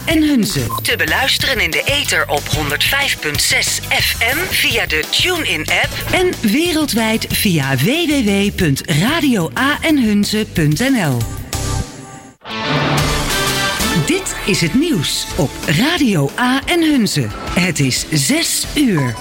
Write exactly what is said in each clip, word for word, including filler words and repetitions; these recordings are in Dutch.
en Hunze. Te beluisteren in de ether op honderd vijf komma zes F M via de TuneIn-app en wereldwijd via w w w punt radio a en hunze punt n l. Dit is het nieuws op Radio A en Hunze. Het is zes uur.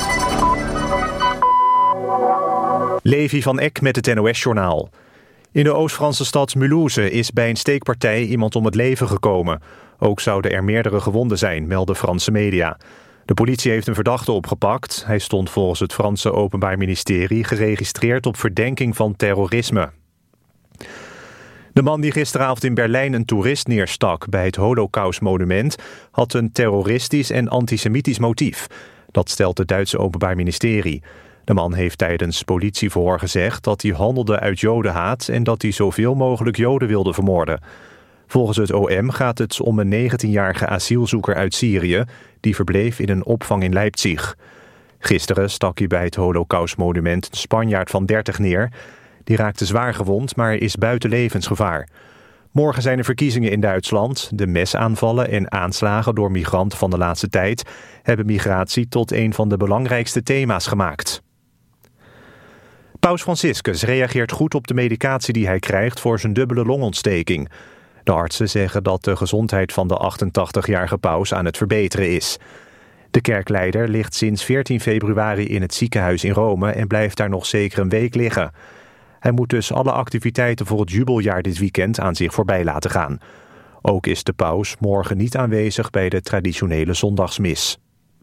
Levi van Eck met het N O S-journaal. In de Oost-Franse stad Mulhouse is bij een steekpartij iemand om het leven gekomen. Ook zouden er meerdere gewonden zijn, melden Franse media. De politie heeft een verdachte opgepakt. Hij stond volgens het Franse Openbaar Ministerie geregistreerd op verdenking van terrorisme. De man die gisteravond in Berlijn een toerist neerstak bij het Holocaustmonument had een terroristisch en antisemitisch motief. Dat stelt het Duitse Openbaar Ministerie. De man heeft tijdens politieverhoor gezegd dat hij handelde uit jodenhaat en dat hij zoveel mogelijk Joden wilde vermoorden. Volgens het O M gaat het om een negentienjarige asielzoeker uit Syrië die verbleef in een opvang in Leipzig. Gisteren stak hij bij het Holocaustmonument een Spanjaard van dertig neer. Die raakte zwaar gewond, maar is buiten levensgevaar. Morgen zijn er verkiezingen in Duitsland. De mesaanvallen en aanslagen door migranten van de laatste tijd hebben migratie tot een van de belangrijkste thema's gemaakt. Paus Franciscus reageert goed op de medicatie die hij krijgt voor zijn dubbele longontsteking. De artsen zeggen dat de gezondheid van de achtentachtigjarige paus aan het verbeteren is. De kerkleider ligt sinds veertien februari in het ziekenhuis in Rome en blijft daar nog zeker een week liggen. Hij moet dus alle activiteiten voor het jubeljaar dit weekend aan zich voorbij laten gaan. Ook is de paus morgen niet aanwezig bij de traditionele zondagsmis.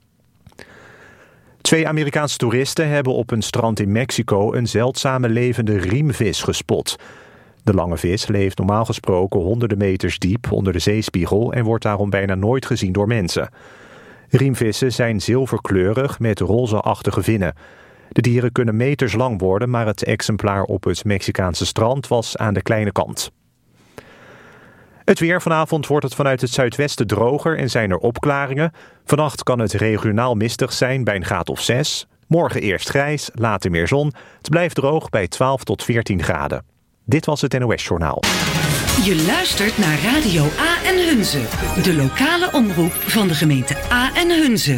Twee Amerikaanse toeristen hebben op een strand in Mexico een zeldzame levende riemvis gespot. De lange vis leeft normaal gesproken honderden meters diep onder de zeespiegel en wordt daarom bijna nooit gezien door mensen. Riemvissen zijn zilverkleurig met rozeachtige vinnen. De dieren kunnen meters lang worden, maar het exemplaar op het Mexicaanse strand was aan de kleine kant. Het weer. Vanavond wordt het vanuit het zuidwesten droger en zijn er opklaringen. Vannacht kan het regionaal mistig zijn bij een graad of zes. Morgen eerst grijs, later meer zon. Het blijft droog bij twaalf tot veertien graden. Dit was het N O S-journaal. Je luistert naar Radio A en Hunze, de lokale omroep van de gemeente A en Hunze.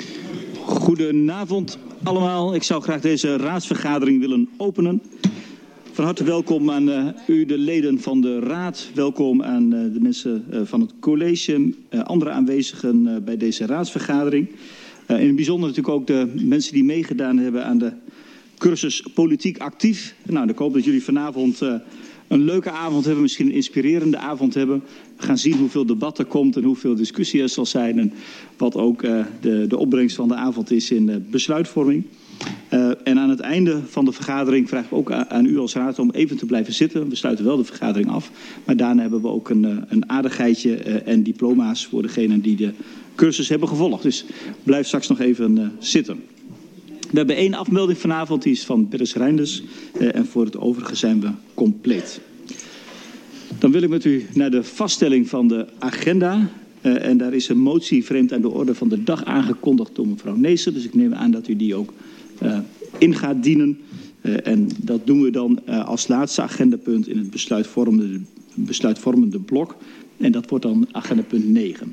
Goedenavond allemaal. Ik zou graag deze raadsvergadering willen openen. Van harte welkom aan uh, u, de leden van de raad. Welkom aan uh, de mensen uh, van het college, uh, andere aanwezigen uh, bij deze raadsvergadering. Uh, in het bijzonder natuurlijk ook de mensen die meegedaan hebben aan de cursus Politiek Actief. Nou, ik hoop dat jullie vanavond uh, een leuke avond hebben, misschien een inspirerende avond hebben. We gaan zien hoeveel debat er komt en hoeveel discussie er zal zijn. En wat ook uh, de, de opbrengst van de avond is in uh, besluitvorming. Uh, en aan het einde van de vergadering vraag ik ook aan, aan u als raad om even te blijven zitten. We sluiten wel de vergadering af. Maar daarna hebben we ook een, een aardigheidje uh, en diploma's voor degenen die de cursus hebben gevolgd. Dus blijf straks nog even uh, zitten. We hebben één afmelding vanavond, die is van Beres Reinders. Uh, en voor het overige zijn we compleet. Dan wil ik met u naar de vaststelling van de agenda. Uh, en daar is een motie vreemd aan de orde van de dag aangekondigd door mevrouw Neeser. Dus ik neem aan dat u die ook uh, in gaat dienen. Uh, en dat doen we dan uh, als laatste agendapunt in het besluitvormende, besluitvormende blok. En dat wordt dan agendapunt negen.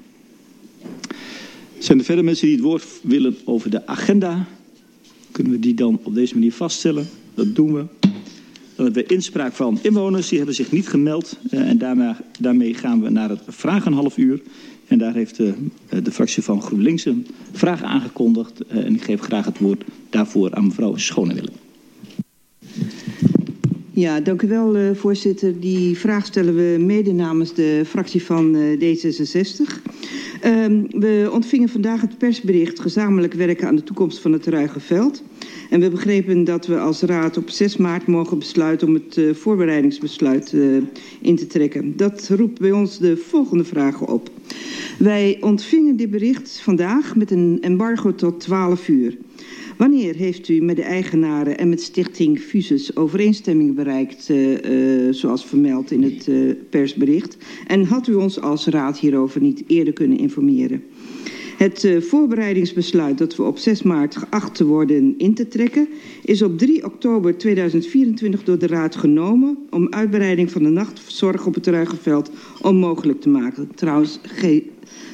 Zijn er verder mensen die het woord willen over de agenda? Kunnen we die dan op deze manier vaststellen? Dat doen we. Dan hebben we inspraak van inwoners, die hebben zich niet gemeld. Uh, en daarmee, daarmee gaan we naar het vraag een half uur. En daar heeft de, de fractie van GroenLinks een vraag aangekondigd. Uh, en ik geef graag het woord daarvoor aan mevrouw Schonewille. Ja, dank u wel, uh, voorzitter. Die vraag stellen we mede namens de fractie van uh, D zesenzestig. Um, we ontvingen vandaag het persbericht gezamenlijk werken aan de toekomst van het Ruigeveld. En we begrepen dat we als raad op zes maart mogen besluiten om het uh, voorbereidingsbesluit uh, in te trekken. Dat roept bij ons de volgende vragen op. Wij ontvingen dit bericht vandaag met een embargo tot twaalf uur. Wanneer heeft u met de eigenaren en met stichting Fusus overeenstemming bereikt, uh, uh, zoals vermeld in het uh, persbericht? En had u ons als raad hierover niet eerder kunnen informeren? Het uh, voorbereidingsbesluit dat we op zes maart geacht te worden in te trekken is op drie oktober tweeduizend vierentwintig door de raad genomen om uitbreiding van de nachtzorg op het Ruigeveld onmogelijk te maken. Trouwens, ge-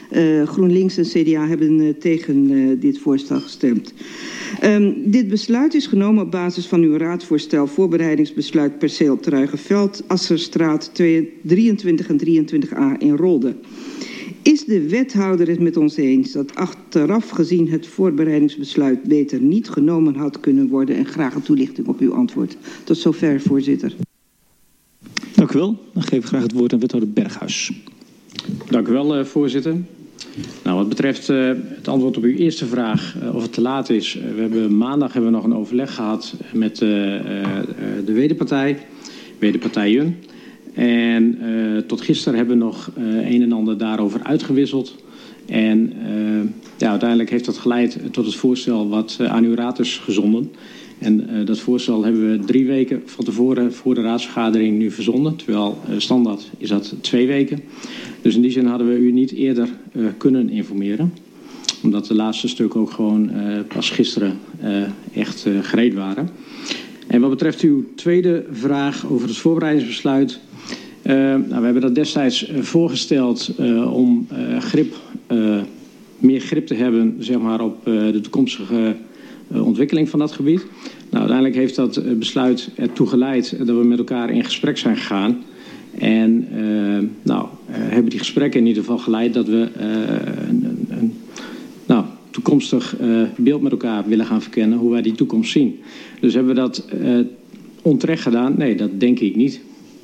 Uh, GroenLinks en C D A hebben uh, tegen uh, dit voorstel gestemd. Um, dit besluit is genomen op basis van uw raadsvoorstel voorbereidingsbesluit perceel Truigenveld, Asserstraat drieëntwintig en drieëntwintig a in Rolde. Is de wethouder het met ons eens dat achteraf gezien het voorbereidingsbesluit beter niet genomen had kunnen worden? En graag een toelichting op uw antwoord. Tot zover, voorzitter. Dank u wel. Dan geef ik graag het woord aan wethouder Berghuis. Dank u wel, uh, voorzitter. Nou, wat betreft uh, het antwoord op uw eerste vraag, uh, of het te laat is. Uh, we hebben maandag hebben we nog een overleg gehad met uh, uh, de wederpartij, wederpartijen. En uh, tot gisteren hebben we nog uh, een en ander daarover uitgewisseld. En uh, ja, uiteindelijk heeft dat geleid tot het voorstel wat uh, aan uw raad is gezonden. En uh, dat voorstel hebben we drie weken van tevoren voor de raadsvergadering nu verzonden. Terwijl uh, standaard is dat twee weken. Dus in die zin hadden we u niet eerder uh, kunnen informeren. Omdat de laatste stukken ook gewoon uh, pas gisteren uh, echt uh, gereed waren. En wat betreft uw tweede vraag over het voorbereidingsbesluit. Uh, nou, we hebben dat destijds uh, voorgesteld uh, om uh, grip, uh, meer grip te hebben zeg maar, op uh, de toekomstige uh, ontwikkeling van dat gebied. Nou, uiteindelijk heeft dat uh, besluit ertoe geleid dat we met elkaar in gesprek zijn gegaan. En uh, nou, uh, hebben die gesprekken in ieder geval geleid dat we uh, een, een, een nou, toekomstig uh, beeld met elkaar willen gaan verkennen, hoe wij die toekomst zien. Dus hebben we dat uh, onterecht gedaan? Nee, dat denk ik niet.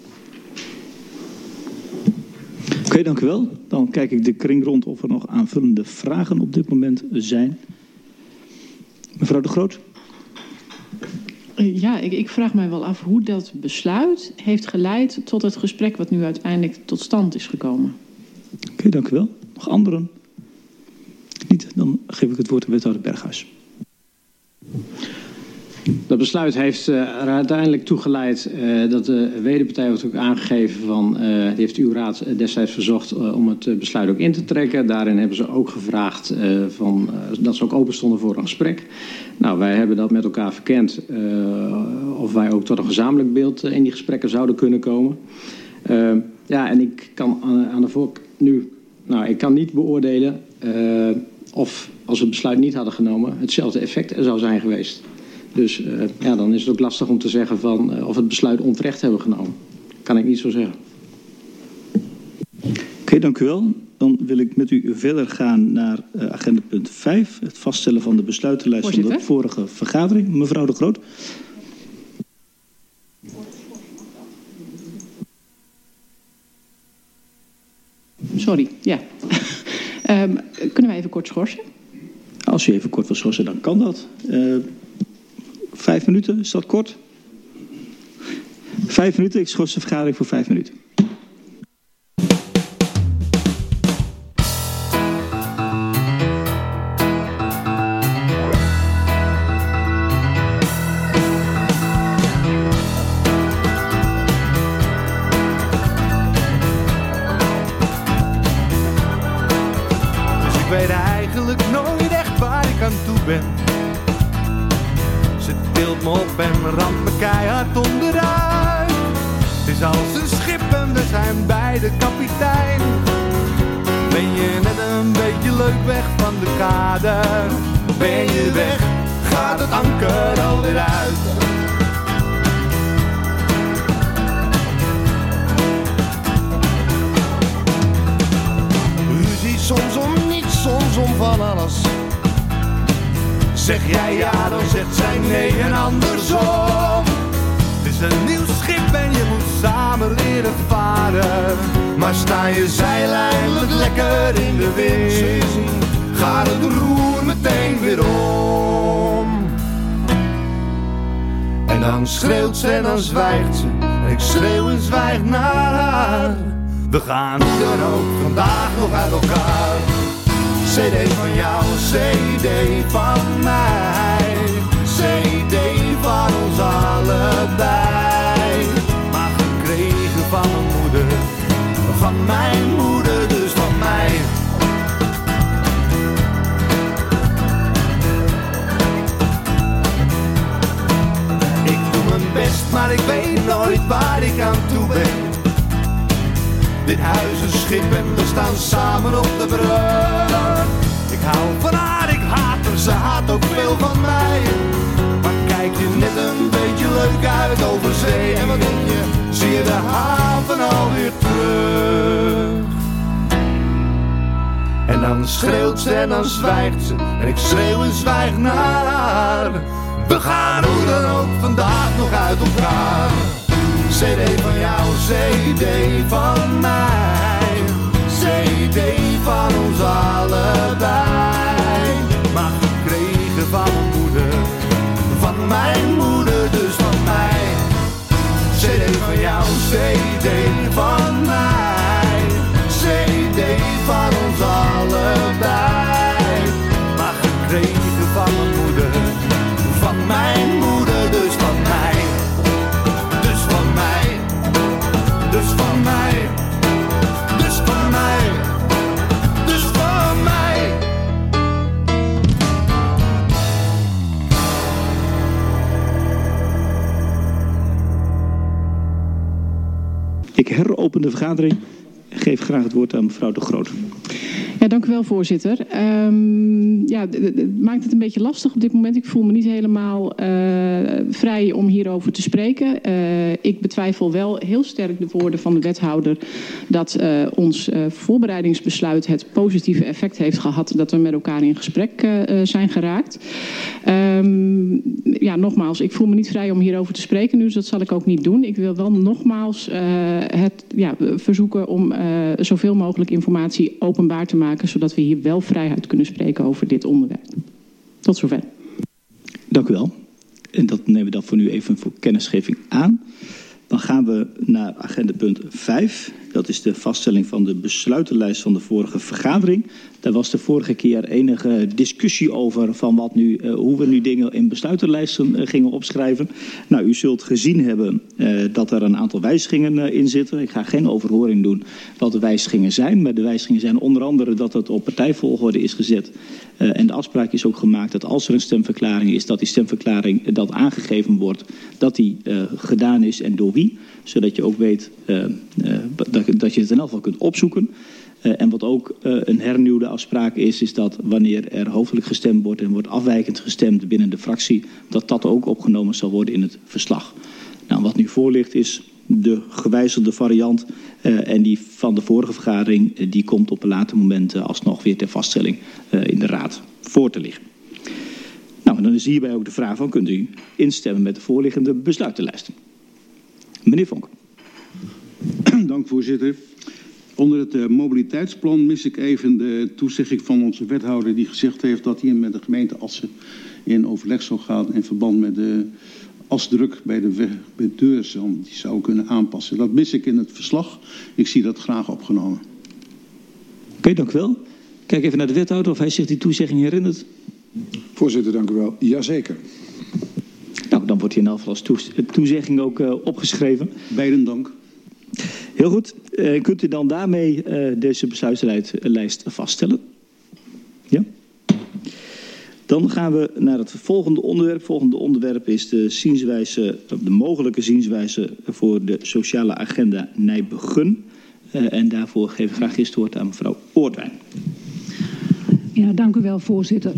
Oké, okay, dank u wel. Dan kijk ik de kring rond of er nog aanvullende vragen op dit moment zijn. Mevrouw De Groot. Ja, ik, ik vraag mij wel af hoe dat besluit heeft geleid tot het gesprek wat nu uiteindelijk tot stand is gekomen. Oké, okay, dank u wel. Nog anderen? Niet, dan geef ik het woord aan wethouder Berghuis. Dat besluit heeft uh, er uiteindelijk toegeleid uh, dat de wederpartij wordt ook aangegeven van, uh, die heeft uw raad destijds verzocht uh, om het uh, besluit ook in te trekken. Daarin hebben ze ook gevraagd uh, van, uh, dat ze ook open stonden voor een gesprek. Nou, wij hebben dat met elkaar verkend uh, of wij ook tot een gezamenlijk beeld uh, in die gesprekken zouden kunnen komen. Uh, ja, en ik kan aan, aan de voork nu, nou, ik kan niet beoordelen uh, of als we het besluit niet hadden genomen hetzelfde effect er zou zijn geweest. Dus uh, ja, dan is het ook lastig om te zeggen van, uh, of het besluit onterecht hebben genomen. Kan ik niet zo zeggen. Oké, okay, dank u wel. Dan wil ik met u verder gaan naar uh, agenda punt vijf. Het vaststellen van de besluitenlijst Voorzitter? van de vorige vergadering. Mevrouw De Groot. Sorry, ja. um, kunnen wij even kort schorsen? Als u even kort wil schorsen, dan kan dat. Uh, Vijf minuten, is dat kort? Vijf minuten, ik schors de vergadering voor vijf minuten. Dus ik weet eigenlijk nooit echt waar ik aan toe ben. Tilt me op en ramt me keihard onderuit. Het is als een schip en we zijn bij de kapitein. Ben je net een beetje leuk weg van de kade? Ben je weg, gaat het anker alweer uit. Ruzie soms om niets, soms om van alles. Zeg jij ja, dan zegt zij nee en andersom. Het is een nieuw schip en je moet samen leren varen. Maar sta je zeil eindelijk lekker in de wind, gaat het roer meteen weer om. En dan schreeuwt ze en dan zwijgt ze. En ik schreeuw en zwijg naar haar. We gaan dan ook vandaag nog uit elkaar. C D van jou, C D van mij, C D van ons allebei. Maar gekregen van mijn moeder, van mijn moeder, dus van mij. Ik doe mijn best, maar ik weet nooit waar ik aan toe ben. Dit huis is schip en we staan samen op de brug. dan schreeuwt ze en dan zwijgt ze. En ik schreeuw en zwijg naar haar. We gaan hoe dan ook vandaag nog uit elkaar. C D van jou, C D van mij. C D van ons allebei. Maar gekregen van mijn moeder. Van mijn moeder, dus van mij. C D van jou, C D van mij. C D van ons allebei. Maar gekregen van mijn moeder. Van mijn moeder, dus van mij. Dus van mij. Dus van mij. Dus van mij. Dus van mij. Ik heropen de vergadering en geef graag het woord aan mevrouw De Groot. Ja, dank u wel, voorzitter. Um, ja, het maakt het een beetje lastig op dit moment. Ik voel me niet helemaal uh, vrij om hierover te spreken. Uh, ik betwijfel wel heel sterk de woorden van de wethouder dat uh, ons uh, voorbereidingsbesluit het positieve effect heeft gehad dat we met elkaar in gesprek uh, zijn geraakt. Um, ja, nogmaals, ik voel me niet vrij om hierover te spreken nu, dus dat zal ik ook niet doen. Ik wil wel nogmaals uh, het ja, verzoeken om uh, zoveel mogelijk informatie openbaar te maken, zodat we hier wel vrijheid kunnen spreken over dit onderwerp. Tot zover. Dank u wel. En dat nemen we dan voor nu even voor kennisgeving aan. Dan gaan we naar agenda punt vijf. Dat is de vaststelling van de besluitenlijst van de vorige vergadering. Daar was de vorige keer enige discussie over van wat nu, uh, hoe we nu dingen in besluitenlijsten uh, gingen opschrijven. Nou, u zult gezien hebben uh, dat er een aantal wijzigingen uh, in zitten. Ik ga geen overhoring doen wat de wijzigingen zijn. Maar de wijzigingen zijn onder andere dat het op partijvolgorde is gezet. Uh, en de afspraak is ook gemaakt dat als er een stemverklaring is, dat die stemverklaring uh, dat aangegeven wordt, dat die uh, gedaan is en door wie. Zodat je ook weet uh, uh, dat, dat je het in elk geval kunt opzoeken. Uh, en wat ook uh, een hernieuwde afspraak is, is dat wanneer er hoofdelijk gestemd wordt en wordt afwijkend gestemd binnen de fractie, dat dat ook opgenomen zal worden in het verslag. Nou, wat nu voor ligt is de gewijzigde variant uh, en die van de vorige vergadering, uh, die komt op een later moment uh, alsnog weer ter vaststelling uh, in de raad voor te liggen. Nou, en dan is hierbij ook de vraag van, kunt u instemmen met de voorliggende besluitenlijst? Meneer Vonk. Dank, voorzitter. Onder het uh, mobiliteitsplan mis ik even de toezegging van onze wethouder die gezegd heeft dat hij met de gemeente Assen in overleg zou gaan in verband met de asdruk bij de, bij de deur die zou kunnen aanpassen. Dat mis ik in het verslag. Ik zie dat graag opgenomen. Oké, okay, dank u wel. Kijk even naar de wethouder of hij zich die toezegging herinnert. Voorzitter, dank u wel. Jazeker. Nou, dan wordt hier in elk geval als toezegging ook uh, opgeschreven. Beiden dank. Heel goed. Uh, kunt u dan daarmee uh, deze besluitenlijst vaststellen? Ja? Dan gaan we naar het volgende onderwerp. Het volgende onderwerp is de zienswijze, de mogelijke zienswijze voor de sociale agenda Nijbegun. Uh, en daarvoor geef ik graag eerst het woord aan mevrouw Oortwijn. Ja, dank u wel, voorzitter.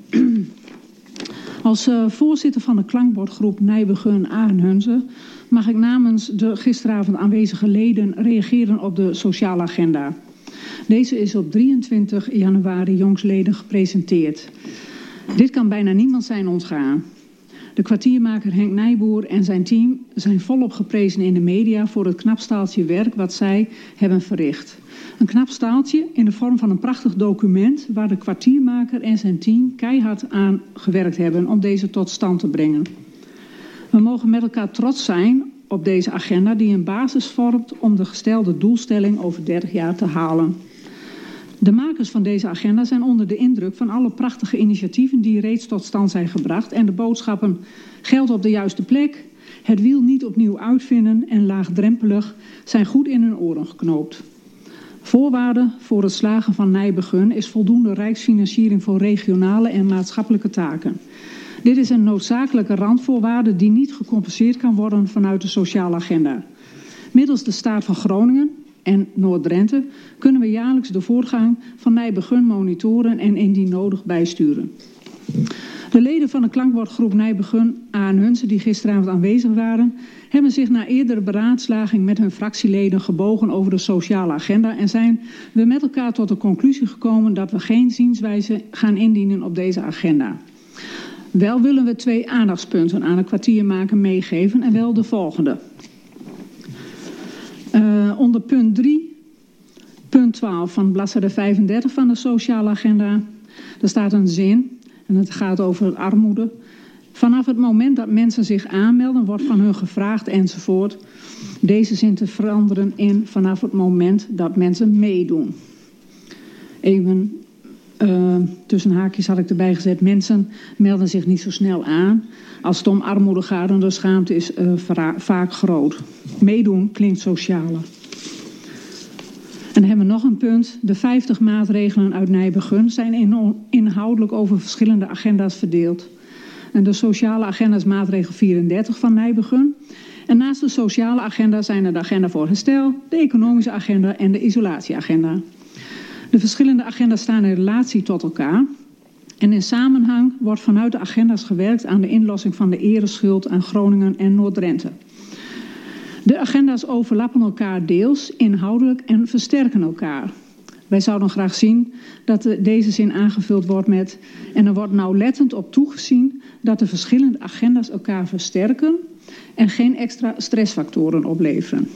Als uh, voorzitter van de klankbordgroep Nijbegun Arenhunze mag ik namens de gisteravond aanwezige leden reageren op de sociale agenda. Deze is op drieëntwintig januari jongsleden gepresenteerd. Dit kan bijna niemand zijn ontgaan. De kwartiermaker Henk Nijboer en zijn team zijn volop geprezen in de media voor het knap staaltje werk wat zij hebben verricht. Een knap staaltje in de vorm van een prachtig document waar de kwartiermaker en zijn team keihard aan gewerkt hebben om deze tot stand te brengen. We mogen met elkaar trots zijn op deze agenda die een basis vormt om de gestelde doelstelling over dertig jaar te halen. De makers van deze agenda zijn onder de indruk van alle prachtige initiatieven die reeds tot stand zijn gebracht en de boodschappen geld op de juiste plek, het wiel niet opnieuw uitvinden en laagdrempelig zijn goed in hun oren geknoopt. Voorwaarde voor het slagen van Nijbegun is voldoende rijksfinanciering voor regionale en maatschappelijke taken. Dit is een noodzakelijke randvoorwaarde die niet gecompenseerd kan worden vanuit de sociale agenda. Middels de Staat van Groningen en Noord-Drenthe kunnen we jaarlijks de voortgang van Nijbegun monitoren en indien nodig bijsturen. De leden van de klankbordgroep Nijbegun aan Hunze die gisteravond aanwezig waren, hebben zich na eerdere beraadslaging met hun fractieleden gebogen over de sociale agenda en zijn we met elkaar tot de conclusie gekomen dat we geen zienswijze gaan indienen op deze agenda. Wel willen we twee aandachtspunten aan het kwartiermaker meegeven en wel de volgende. Uh, onder punt drie, punt twaalf van bladzijde vijfendertig van de sociale agenda. Er staat een zin en het gaat over armoede. Vanaf het moment dat mensen zich aanmelden wordt van hun gevraagd enzovoort. Deze zin te veranderen in vanaf het moment dat mensen meedoen. Even uh, tussen haakjes had ik erbij gezet. Mensen melden zich niet zo snel aan. Als het om armoede gaat en de schaamte is uh, vaak groot. Meedoen klinkt socialer. En dan hebben we nog een punt. De vijftig maatregelen uit Nijbegun zijn in, inhoudelijk over verschillende agenda's verdeeld. En de sociale agenda is maatregel vierendertig van Nijbegun. En naast de sociale agenda zijn er de agenda voor herstel, de economische agenda en de isolatieagenda. De verschillende agenda's staan in relatie tot elkaar. En in samenhang wordt vanuit de agenda's gewerkt aan de inlossing van de ereschuld aan Groningen en Noord-Drenthe. De agenda's overlappen elkaar deels, inhoudelijk en versterken elkaar. Wij zouden graag zien dat de, deze zin aangevuld wordt met en er wordt nauwlettend op toegezien dat de verschillende agenda's elkaar versterken en geen extra stressfactoren opleveren.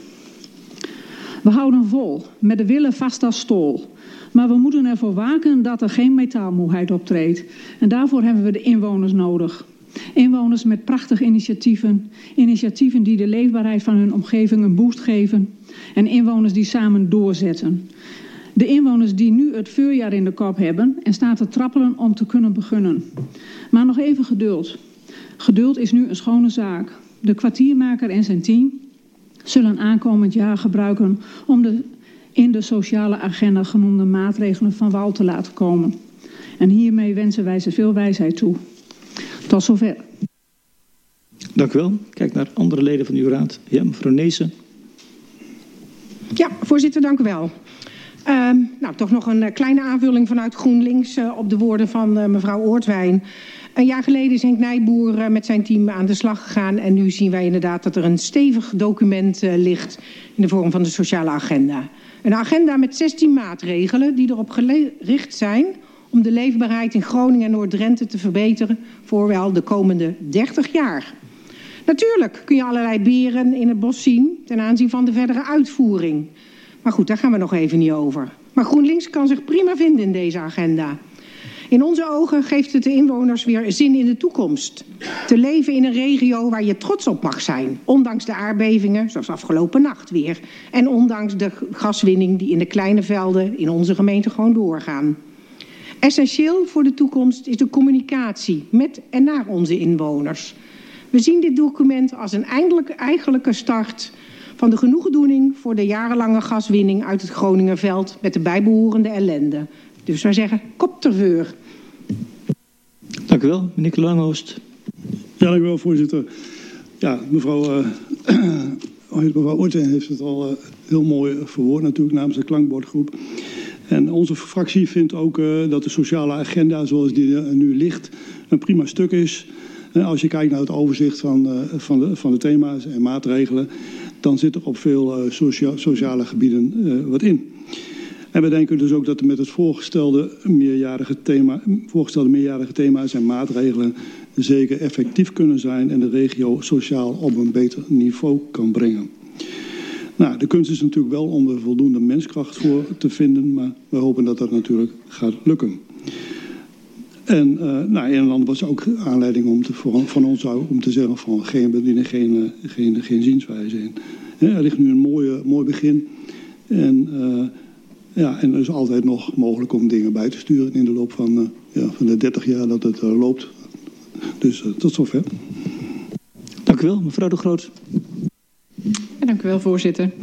We houden vol, met de willen vast als stol. Maar we moeten ervoor waken dat er geen metaalmoeheid optreedt. En daarvoor hebben we de inwoners nodig. Inwoners met prachtige initiatieven. Initiatieven die de leefbaarheid van hun omgeving een boost geven. En inwoners die samen doorzetten. De inwoners die nu het voorjaar in de kop hebben en staan te trappelen om te kunnen beginnen. Maar nog even geduld. Geduld is nu een schone zaak. De kwartiermaker en zijn team zullen aankomend jaar gebruiken om de in de sociale agenda genoemde maatregelen van wal te laten komen. En hiermee wensen wij ze veel wijsheid toe. Tot zover. Dank u wel. Kijk naar andere leden van uw raad. Ja, mevrouw Neesen. Ja, voorzitter, dank u wel. Uh, nou, toch nog een uh, kleine aanvulling vanuit GroenLinks uh, op de woorden van uh, mevrouw Oortwijn. Een jaar geleden is Henk Nijboer uh, met zijn team aan de slag gegaan. En nu zien wij inderdaad dat er een stevig document uh, ligt in de vorm van de sociale agenda. Een agenda met zestien maatregelen die erop gericht zijn om de leefbaarheid in Groningen en Noord-Drenthe te verbeteren voor wel de komende dertig jaar. Natuurlijk kun je allerlei beren in het bos zien ten aanzien van de verdere uitvoering. Maar goed, daar gaan we nog even niet over. Maar GroenLinks kan zich prima vinden in deze agenda. In onze ogen geeft het de inwoners weer zin in de toekomst. Te leven in een regio waar je trots op mag zijn. Ondanks de aardbevingen, zoals afgelopen nacht weer. En ondanks de gaswinning die in de kleine velden in onze gemeente gewoon doorgaan. Essentieel voor de toekomst is de communicatie met en naar onze inwoners. We zien dit document als een eindelijk, eigenlijke start van de genoegdoening voor de jarenlange gaswinning uit het Groningerveld met de bijbehorende ellende. Dus wij zeggen, kop ter veur. Dank u wel, meneer Langhorst. Ja, dank u wel, voorzitter. Ja, mevrouw, uh, mevrouw Oortwijn heeft het al uh, heel mooi verwoord natuurlijk namens de klankbordgroep. En onze fractie vindt ook uh, dat de sociale agenda zoals die uh, nu ligt een prima stuk is. Uh, als je kijkt naar het overzicht van, uh, van, de, van de thema's en maatregelen, dan zit er op veel uh, socia sociale gebieden uh, wat in. En we denken dus ook dat er met het voorgestelde meerjarige, thema, voorgestelde meerjarige thema's en maatregelen zeker effectief kunnen zijn en de regio sociaal op een beter niveau kan brengen. Nou, de kunst is natuurlijk wel om er voldoende menskracht voor te vinden, maar we hopen dat dat natuurlijk gaat lukken. En uh, nou, een en ander was ook aanleiding om te, voor, van ons om te zeggen van geen, we dienen geen, geen, geen zienswijze in. He, er ligt nu een mooie, mooi begin en, uh, ja, en er is altijd nog mogelijk om dingen bij te sturen in de loop van, uh, ja, van de dertig jaar dat het uh, loopt. Dus uh, tot zover. Dank u wel, mevrouw De Groot. Ja, dank u wel, voorzitter.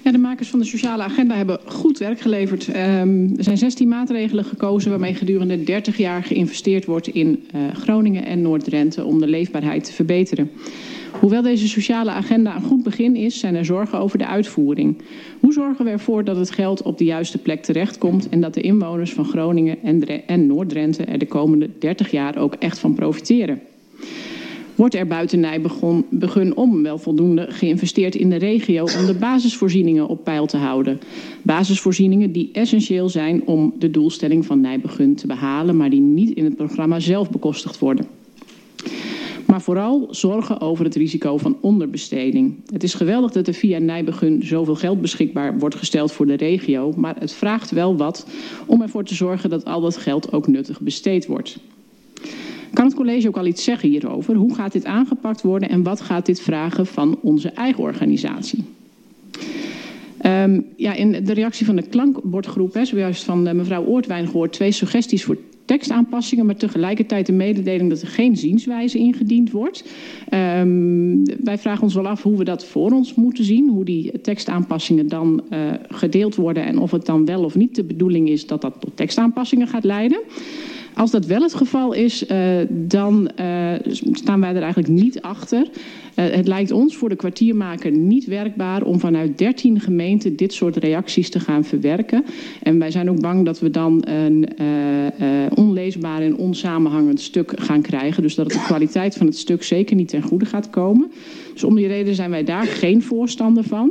Ja, de makers van de sociale agenda hebben goed werk geleverd. Um, er zijn zestien maatregelen gekozen waarmee gedurende dertig jaar geïnvesteerd wordt in uh, Groningen en Noord-Drenthe om de leefbaarheid te verbeteren. Hoewel deze sociale agenda een goed begin is, zijn er zorgen over de uitvoering. Hoe zorgen we ervoor dat het geld op de juiste plek terechtkomt en dat de inwoners van Groningen en, en Noord-Drenthe er de komende dertig jaar ook echt van profiteren? Wordt er buiten Nijbegun om wel voldoende geïnvesteerd in de regio om de basisvoorzieningen op peil te houden? Basisvoorzieningen die essentieel zijn om de doelstelling van Nijbegun te behalen, maar die niet in het programma zelf bekostigd worden. Maar vooral zorgen over het risico van onderbesteding. Het is geweldig dat er via Nijbegun zoveel geld beschikbaar wordt gesteld voor de regio, maar het vraagt wel wat om ervoor te zorgen dat al dat geld ook nuttig besteed wordt. Kan het college ook al iets zeggen hierover? Hoe gaat dit aangepakt worden en wat gaat dit vragen van onze eigen organisatie? Um, ja, in de reactie van de klankbordgroep, hè, zojuist van uh, mevrouw Oortwijn gehoord, twee suggesties voor tekstaanpassingen, maar tegelijkertijd de mededeling dat er geen zienswijze ingediend wordt. Um, wij vragen ons wel af hoe we dat voor ons moeten zien, hoe die tekstaanpassingen dan uh, gedeeld worden en of het dan wel of niet de bedoeling is dat dat tot tekstaanpassingen gaat leiden. Als dat wel het geval is, uh, dan uh, staan wij er eigenlijk niet achter. Uh, het lijkt ons voor de kwartiermaker niet werkbaar om vanuit dertien gemeenten dit soort reacties te gaan verwerken. En wij zijn ook bang dat we dan een uh, uh, onleesbaar en onsamenhangend stuk gaan krijgen. Dus dat het de kwaliteit van het stuk zeker niet ten goede gaat komen. Dus om die reden zijn wij daar geen voorstander van.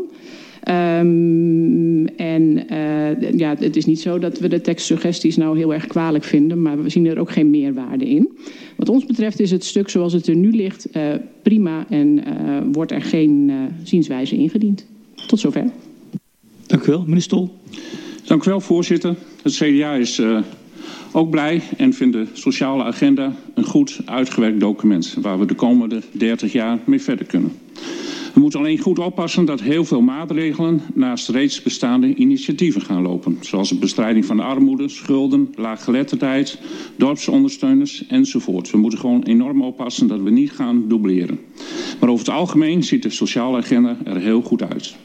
Um, en uh, ja, het is niet zo dat we de tekstsuggesties nou heel erg kwalijk vinden, maar we zien er ook geen meerwaarde in. Wat ons betreft is het stuk zoals het er nu ligt uh, prima en uh, wordt er geen uh, zienswijze ingediend. Tot zover. Dank u wel, meneer Stol. Dank u wel, voorzitter. Het C D A is uh, ook blij en vindt de sociale agenda een goed uitgewerkt document waar we de komende dertig jaar mee verder kunnen. We moeten alleen goed oppassen dat heel veel maatregelen naast reeds bestaande initiatieven gaan lopen. Zoals de bestrijding van de armoede, schulden, laaggeletterdheid, dorpsondersteuners enzovoort. We moeten gewoon enorm oppassen dat we niet gaan dubleren. Maar over het algemeen ziet de sociale agenda er heel goed uit.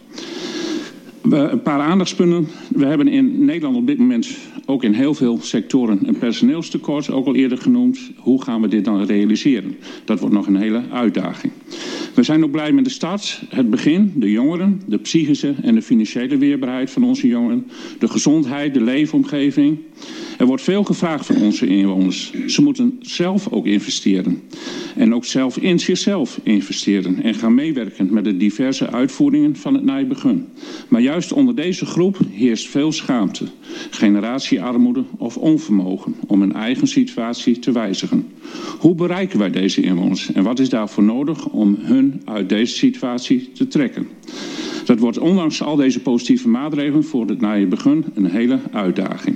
We, een paar aandachtspunten. We hebben in Nederland op dit moment ook in heel veel sectoren een personeelstekort, ook al eerder genoemd. Hoe gaan we dit dan realiseren? Dat wordt nog een hele uitdaging. We zijn ook blij met de start, het begin, de jongeren, de psychische en de financiële weerbaarheid van onze jongeren, de gezondheid, de leefomgeving. Er wordt veel gevraagd van onze inwoners. Ze moeten zelf ook investeren. En ook zelf in zichzelf investeren en gaan meewerken met de diverse uitvoeringen van het Nijbegun. Maar juist onder deze groep heerst veel schaamte, generatiearmoede of onvermogen om hun eigen situatie te wijzigen. Hoe bereiken wij deze inwoners en wat is daarvoor nodig om hun uit deze situatie te trekken? Dat wordt ondanks al deze positieve maatregelen voor het Nijbegun een hele uitdaging.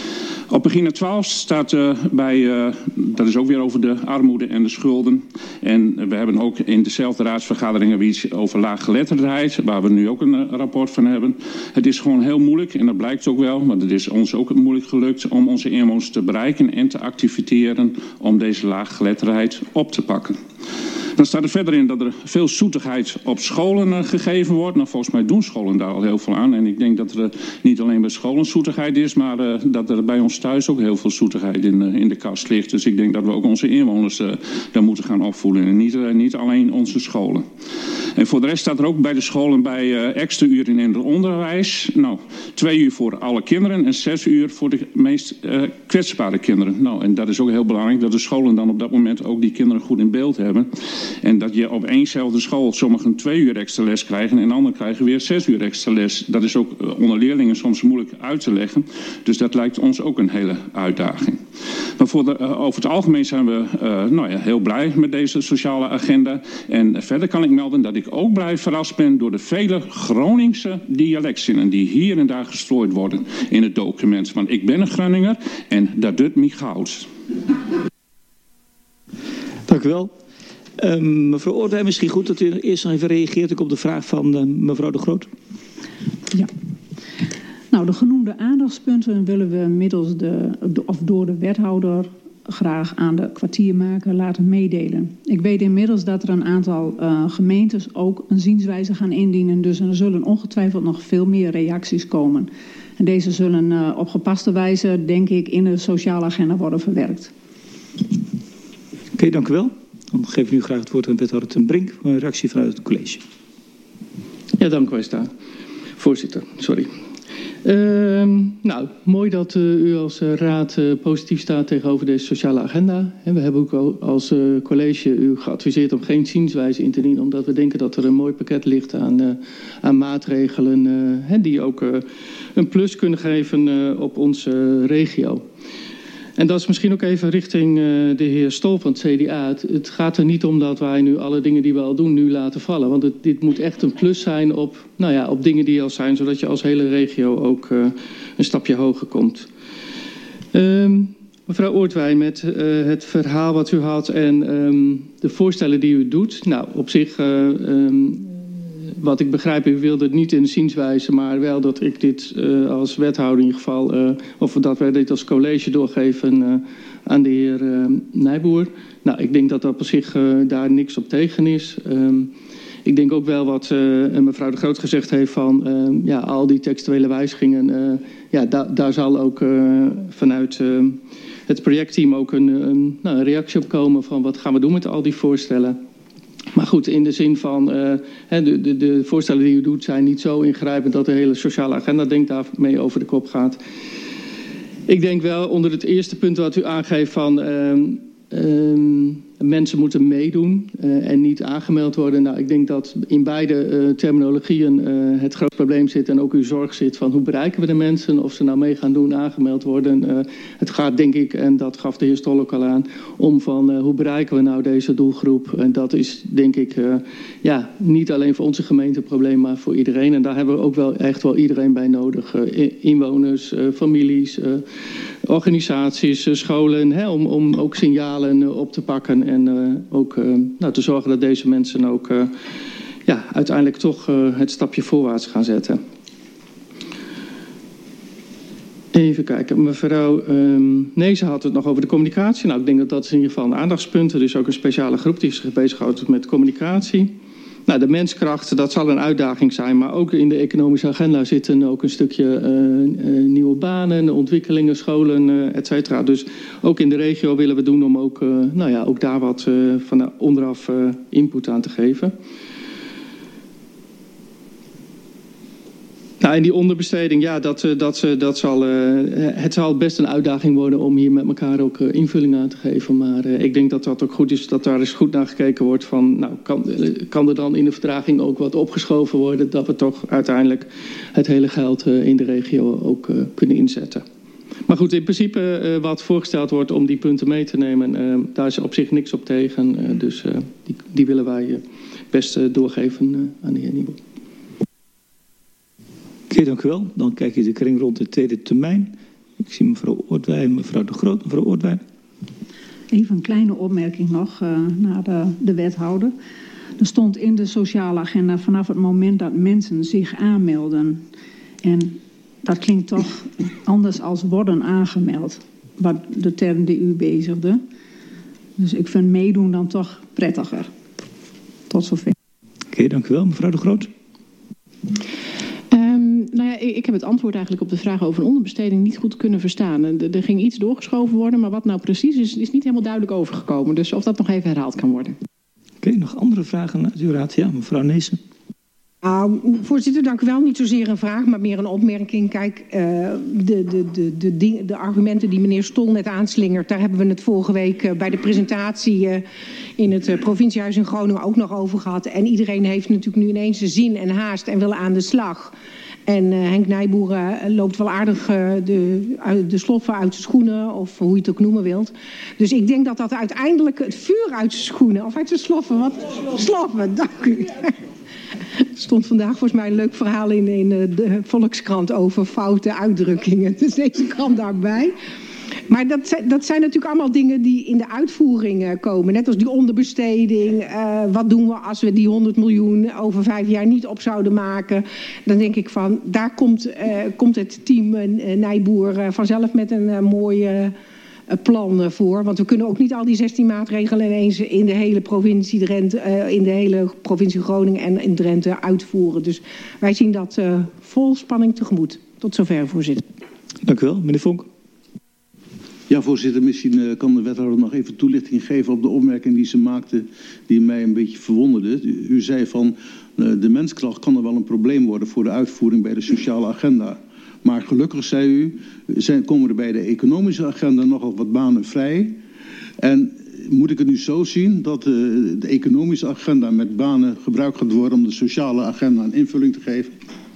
Op pagina twaalf staat uh, bij, uh, dat is ook weer over de armoede en de schulden. En we hebben ook in dezelfde raadsvergaderingen iets over laaggeletterdheid, waar we nu ook een uh, rapport van hebben. Het is gewoon heel moeilijk, en dat blijkt ook wel, maar het is ons ook moeilijk gelukt om onze inwoners te bereiken en te activiteren om deze laaggeletterdheid op te pakken. Dan staat er verder in dat er veel zoetigheid op scholen uh, gegeven wordt. Nou, volgens mij doen scholen daar al heel veel aan. En ik denk dat er uh, niet alleen bij scholen zoetigheid is, maar uh, dat er bij ons thuis ook heel veel zoetigheid in, uh, in de kast ligt. Dus ik denk dat we ook onze inwoners uh, daar moeten gaan opvoeden. En niet, uh, niet alleen onze scholen. En voor de rest staat er ook bij de scholen bij uh, extra uren in het onderwijs. Nou, twee uur voor alle kinderen en zes uur voor de meest uh, kwetsbare kinderen. Nou, en dat is ook heel belangrijk dat de scholen dan op dat moment ook die kinderen goed in beeld hebben. En dat je op éénzelfde school sommigen twee uur extra les krijgen en anderen krijgen weer zes uur extra les. Dat is ook onder leerlingen soms moeilijk uit te leggen. Dus dat lijkt ons ook een hele uitdaging. Maar voor de, uh, over het algemeen zijn we uh, nou ja, heel blij met deze sociale agenda. En verder kan ik melden dat ik ook blij verrast ben door de vele Groningse dialectzinnen die hier en daar gestrooid worden in het document. Want ik ben een Groninger en dat doet me goud. Dank u wel. Uh, mevrouw Oortwijn, misschien goed dat u eerst nog even reageert op de vraag van uh, mevrouw De Groot. Ja. Nou, de genoemde aandachtspunten willen we middels de, of door de wethouder graag aan de kwartiermaker laten meedelen. Ik weet inmiddels dat er een aantal uh, gemeentes ook een zienswijze gaan indienen. Dus er zullen ongetwijfeld nog veel meer reacties komen. En deze zullen uh, op gepaste wijze, denk ik, in de sociale agenda worden verwerkt. Oké, okay, dank u wel. Dan geef ik nu graag het woord aan wethouder Ten Brink voor een reactie vanuit het college. Ja, dank u wel, voorzitter. Sorry. Uh, nou, mooi dat uh, u als uh, raad uh, positief staat tegenover deze sociale agenda. En we hebben ook als uh, college u geadviseerd om geen zienswijze in te dienen, omdat we denken dat er een mooi pakket ligt aan, uh, aan maatregelen uh, hè, die ook uh, een plus kunnen geven uh, op onze uh, regio. En dat is misschien ook even richting uh, de heer Stol van het C D A. Het, het gaat er niet om dat wij nu alle dingen die we al doen nu laten vallen. Want het, dit moet echt een plus zijn op, nou ja, op dingen die al zijn, zodat je als hele regio ook uh, een stapje hoger komt. Um, mevrouw Oortwijn, met uh, het verhaal wat u had en um, de voorstellen die u doet. Nou, op zich, uh, um, wat ik begrijp, u wilde het niet in de zienswijze, maar wel dat ik dit uh, als wethouder in ieder geval, uh, of dat wij dit als college doorgeven uh, aan de heer uh, Nijboer. Nou, ik denk dat dat op zich uh, daar niks op tegen is. Um, ik denk ook wel wat uh, mevrouw De Groot gezegd heeft van uh, ja, al die textuele wijzigingen. Uh, ja, da daar zal ook uh, vanuit uh, het projectteam ook een, een, nou, een reactie op komen van wat gaan we doen met al die voorstellen. Maar goed, in de zin van uh, de, de, de voorstellen die u doet zijn niet zo ingrijpend dat de hele sociale agenda denk daarmee over de kop gaat. Ik denk wel onder het eerste punt wat u aangeeft van uh, uh, mensen moeten meedoen uh, en niet aangemeld worden. Nou, ik denk dat in beide uh, terminologieën uh, het groot probleem zit en ook uw zorg zit van hoe bereiken we de mensen, of ze nou mee gaan doen, aangemeld worden. Uh, het gaat denk ik, en dat gaf de heer Stol ook al aan, om van uh, hoe bereiken we nou deze doelgroep. En dat is denk ik uh, ja, niet alleen voor onze gemeente een probleem, maar voor iedereen. En daar hebben we ook wel echt wel iedereen bij nodig. Uh, inwoners, uh, families, uh, organisaties, uh, scholen, hè, om, om ook signalen uh, op te pakken. En uh, ook uh, nou, te zorgen dat deze mensen ook uh, ja, uiteindelijk toch uh, het stapje voorwaarts gaan zetten. Even kijken, mevrouw um, Nezen had het nog over de communicatie. Nou, ik denk dat dat is in ieder geval een aandachtspunt. Er is ook een speciale groep die zich bezighoudt met communicatie. Nou, de menskracht, dat zal een uitdaging zijn. Maar ook in de economische agenda zitten ook een stukje uh, uh, nieuwe banen, ontwikkelingen, scholen, uh, et cetera. Dus ook in de regio willen we doen om ook, uh, nou ja, ook daar wat uh, van onderaf uh, input aan te geven. Nou, en die onderbesteding, ja, dat, dat, dat zal, uh, het zal best een uitdaging worden om hier met elkaar ook uh, invulling aan te geven. Maar uh, ik denk dat dat ook goed is, dat daar eens goed naar gekeken wordt van, nou, kan, kan er dan in de vertraging ook wat opgeschoven worden, dat we toch uiteindelijk het hele geld uh, in de regio ook uh, kunnen inzetten. Maar goed, in principe uh, wat voorgesteld wordt om die punten mee te nemen, uh, daar is op zich niks op tegen. Uh, dus uh, die, die willen wij uh, best uh, doorgeven uh, aan de heer Niebel. Oké, okay, dank u wel. Dan kijk je de kring rond de tweede termijn. Ik zie mevrouw Oortwijn, mevrouw De Groot, mevrouw Oortwijn. Even een kleine opmerking nog uh, naar de, de wethouder. Er stond in de sociale agenda vanaf het moment dat mensen zich aanmelden. En dat klinkt toch anders als worden aangemeld. Wat de term die u bezigde. Dus ik vind meedoen dan toch prettiger. Tot zover. Oké, okay, dank u wel. Mevrouw De Groot. Nou ja, ik heb het antwoord eigenlijk op de vraag over een onderbesteding niet goed kunnen verstaan. Er ging iets doorgeschoven worden, maar wat nou precies is, is niet helemaal duidelijk overgekomen. Dus of dat nog even herhaald kan worden. Oké, okay, nog andere vragen uit uw raad? Ja, mevrouw Neesen. Nou, voorzitter, dank u wel. Niet zozeer een vraag, maar meer een opmerking. Kijk, uh, de, de, de, de, de, de argumenten die meneer Stol net aanslingert, daar hebben we het vorige week uh, bij de presentatie uh, in het uh, provinciehuis in Groningen ook nog over gehad. En iedereen heeft natuurlijk nu ineens de zin en haast en wil aan de slag. En uh, Henk Nijboer uh, loopt wel aardig uh, de, de sloffen uit zijn schoenen, of hoe je het ook noemen wilt. Dus ik denk dat dat uiteindelijk het vuur uit zijn schoenen, of uit zijn sloffen, wat? Sloffen, dank u. Er stond vandaag volgens mij een leuk verhaal in, in de Volkskrant over foute uitdrukkingen. Dus deze kwam daarbij. Maar dat zijn, dat zijn natuurlijk allemaal dingen die in de uitvoering komen. Net als die onderbesteding. Uh, wat doen we als we die honderd miljoen over vijf jaar niet op zouden maken? Dan denk ik van, daar komt, uh, komt het team uh, Nijboer uh, vanzelf met een uh, mooie plan voor. Want we kunnen ook niet al die zestien maatregelen ineens in de hele provincie Drenthe, uh, in de hele provincie Groningen en in Drenthe uitvoeren. Dus wij zien dat uh, vol spanning tegemoet. Tot zover, voorzitter. Dank u wel, meneer Vonk. Ja, voorzitter, misschien uh, kan de wethouder nog even toelichting geven op de opmerking die ze maakte, die mij een beetje verwonderde. U, u zei van, uh, de menskracht kan er wel een probleem worden voor de uitvoering bij de sociale agenda. Maar gelukkig, zei u, zijn, komen er bij de economische agenda nogal wat banen vrij. En moet ik het nu zo zien dat uh, de economische agenda met banen gebruikt gaat worden om de sociale agenda een invulling te geven?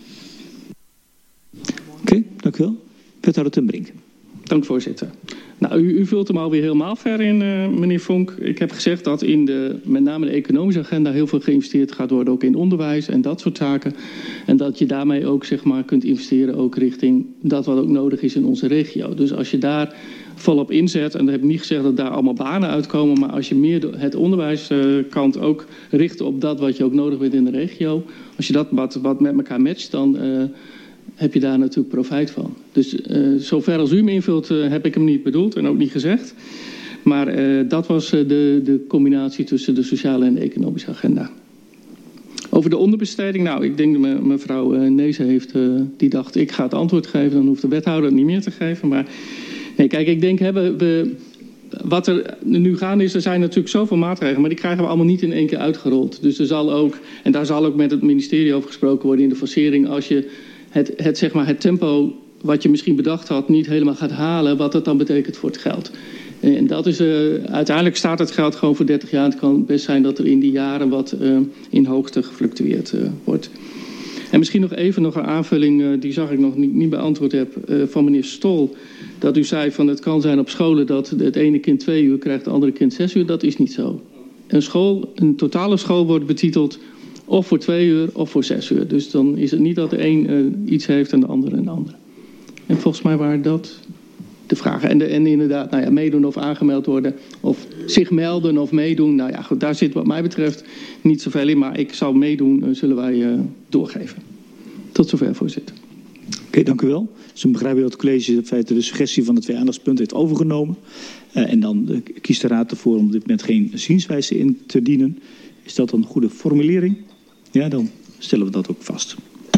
Oké, okay, dank u wel. Wethouder ten Brink. Dank voorzitter. Nou, u, u vult hem alweer helemaal ver in, uh, meneer Vonk. Ik heb gezegd dat in de, met name de economische agenda heel veel geïnvesteerd gaat worden, ook in onderwijs en dat soort zaken. En dat je daarmee ook zeg maar kunt investeren ook richting dat wat ook nodig is in onze regio. Dus als je daar volop inzet, en dan heb ik niet gezegd dat daar allemaal banen uitkomen, maar als je meer het onderwijskant uh, ook richt op dat wat je ook nodig hebt in de regio, als je dat wat, wat met elkaar matcht, dan Uh, heb je daar natuurlijk profijt van. Dus uh, zover als u hem invult, uh, heb ik hem niet bedoeld en ook niet gezegd. Maar uh, dat was uh, de, de combinatie tussen de sociale en de economische agenda. Over de onderbesteding, nou, ik denk dat me, mevrouw uh, Nezen heeft, uh, die dacht, ik ga het antwoord geven, dan hoeft de wethouder het niet meer te geven. Maar nee, kijk, ik denk, hè, we, we, wat er nu gaan is, er zijn natuurlijk zoveel maatregelen, maar die krijgen we allemaal niet in één keer uitgerold. Dus er zal ook, en daar zal ook met het ministerie over gesproken worden in de forcering, als je Het, het, zeg maar, het tempo wat je misschien bedacht had niet helemaal gaat halen, wat dat dan betekent voor het geld. En dat is, uh, uiteindelijk staat het geld gewoon voor dertig jaar. Het kan best zijn dat er in die jaren wat uh, in hoogte gefluctueerd uh, wordt. En misschien nog even nog een aanvulling, uh, die zag ik nog niet, niet beantwoord heb, uh, van meneer Stol. Dat u zei van het kan zijn op scholen dat het ene kind twee uur krijgt, het andere kind zes uur. Dat is niet zo. Een school, een totale school wordt betiteld of voor twee uur of voor zes uur. Dus dan is het niet dat de een uh, iets heeft en de ander een ander. En volgens mij waren dat de vragen. En, de, en inderdaad, nou ja, meedoen of aangemeld worden. Of zich melden of meedoen. Nou ja, goed, daar zit wat mij betreft niet zoveel in. Maar ik zal meedoen, uh, zullen wij uh, doorgeven. Tot zover, voorzitter. Oké, okay, dank u wel. Dus dan begrijp je dat het college in feite de suggestie van de twee aandachtspunten heeft overgenomen. Uh, en dan uh, kiest de raad ervoor om op dit moment geen zienswijze in te dienen. Is dat dan een goede formulering? Ja, dan stellen we dat ook vast.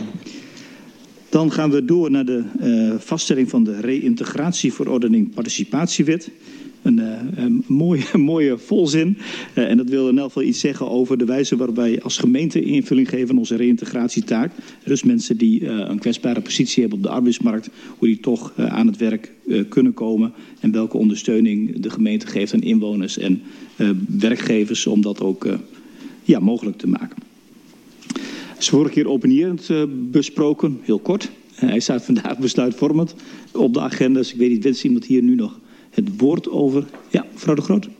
Dan gaan we door naar de uh, vaststelling van de reïntegratieverordening participatiewet. Een, uh, een mooie, mooie volzin. Uh, en dat wil in elk geval iets zeggen over de wijze waarop wij als gemeente invulling geven aan onze reïntegratietaak. Dus mensen die uh, een kwetsbare positie hebben op de arbeidsmarkt, hoe die toch uh, aan het werk uh, kunnen komen. En welke ondersteuning de gemeente geeft aan inwoners en uh, werkgevers om dat ook uh, ja, mogelijk te maken. Het is vorige keer opinierend uh, besproken, heel kort. Uh, hij staat vandaag besluitvormend op de agenda. Dus ik weet niet, wens iemand hier nu nog het woord over? Ja, mevrouw De Groot.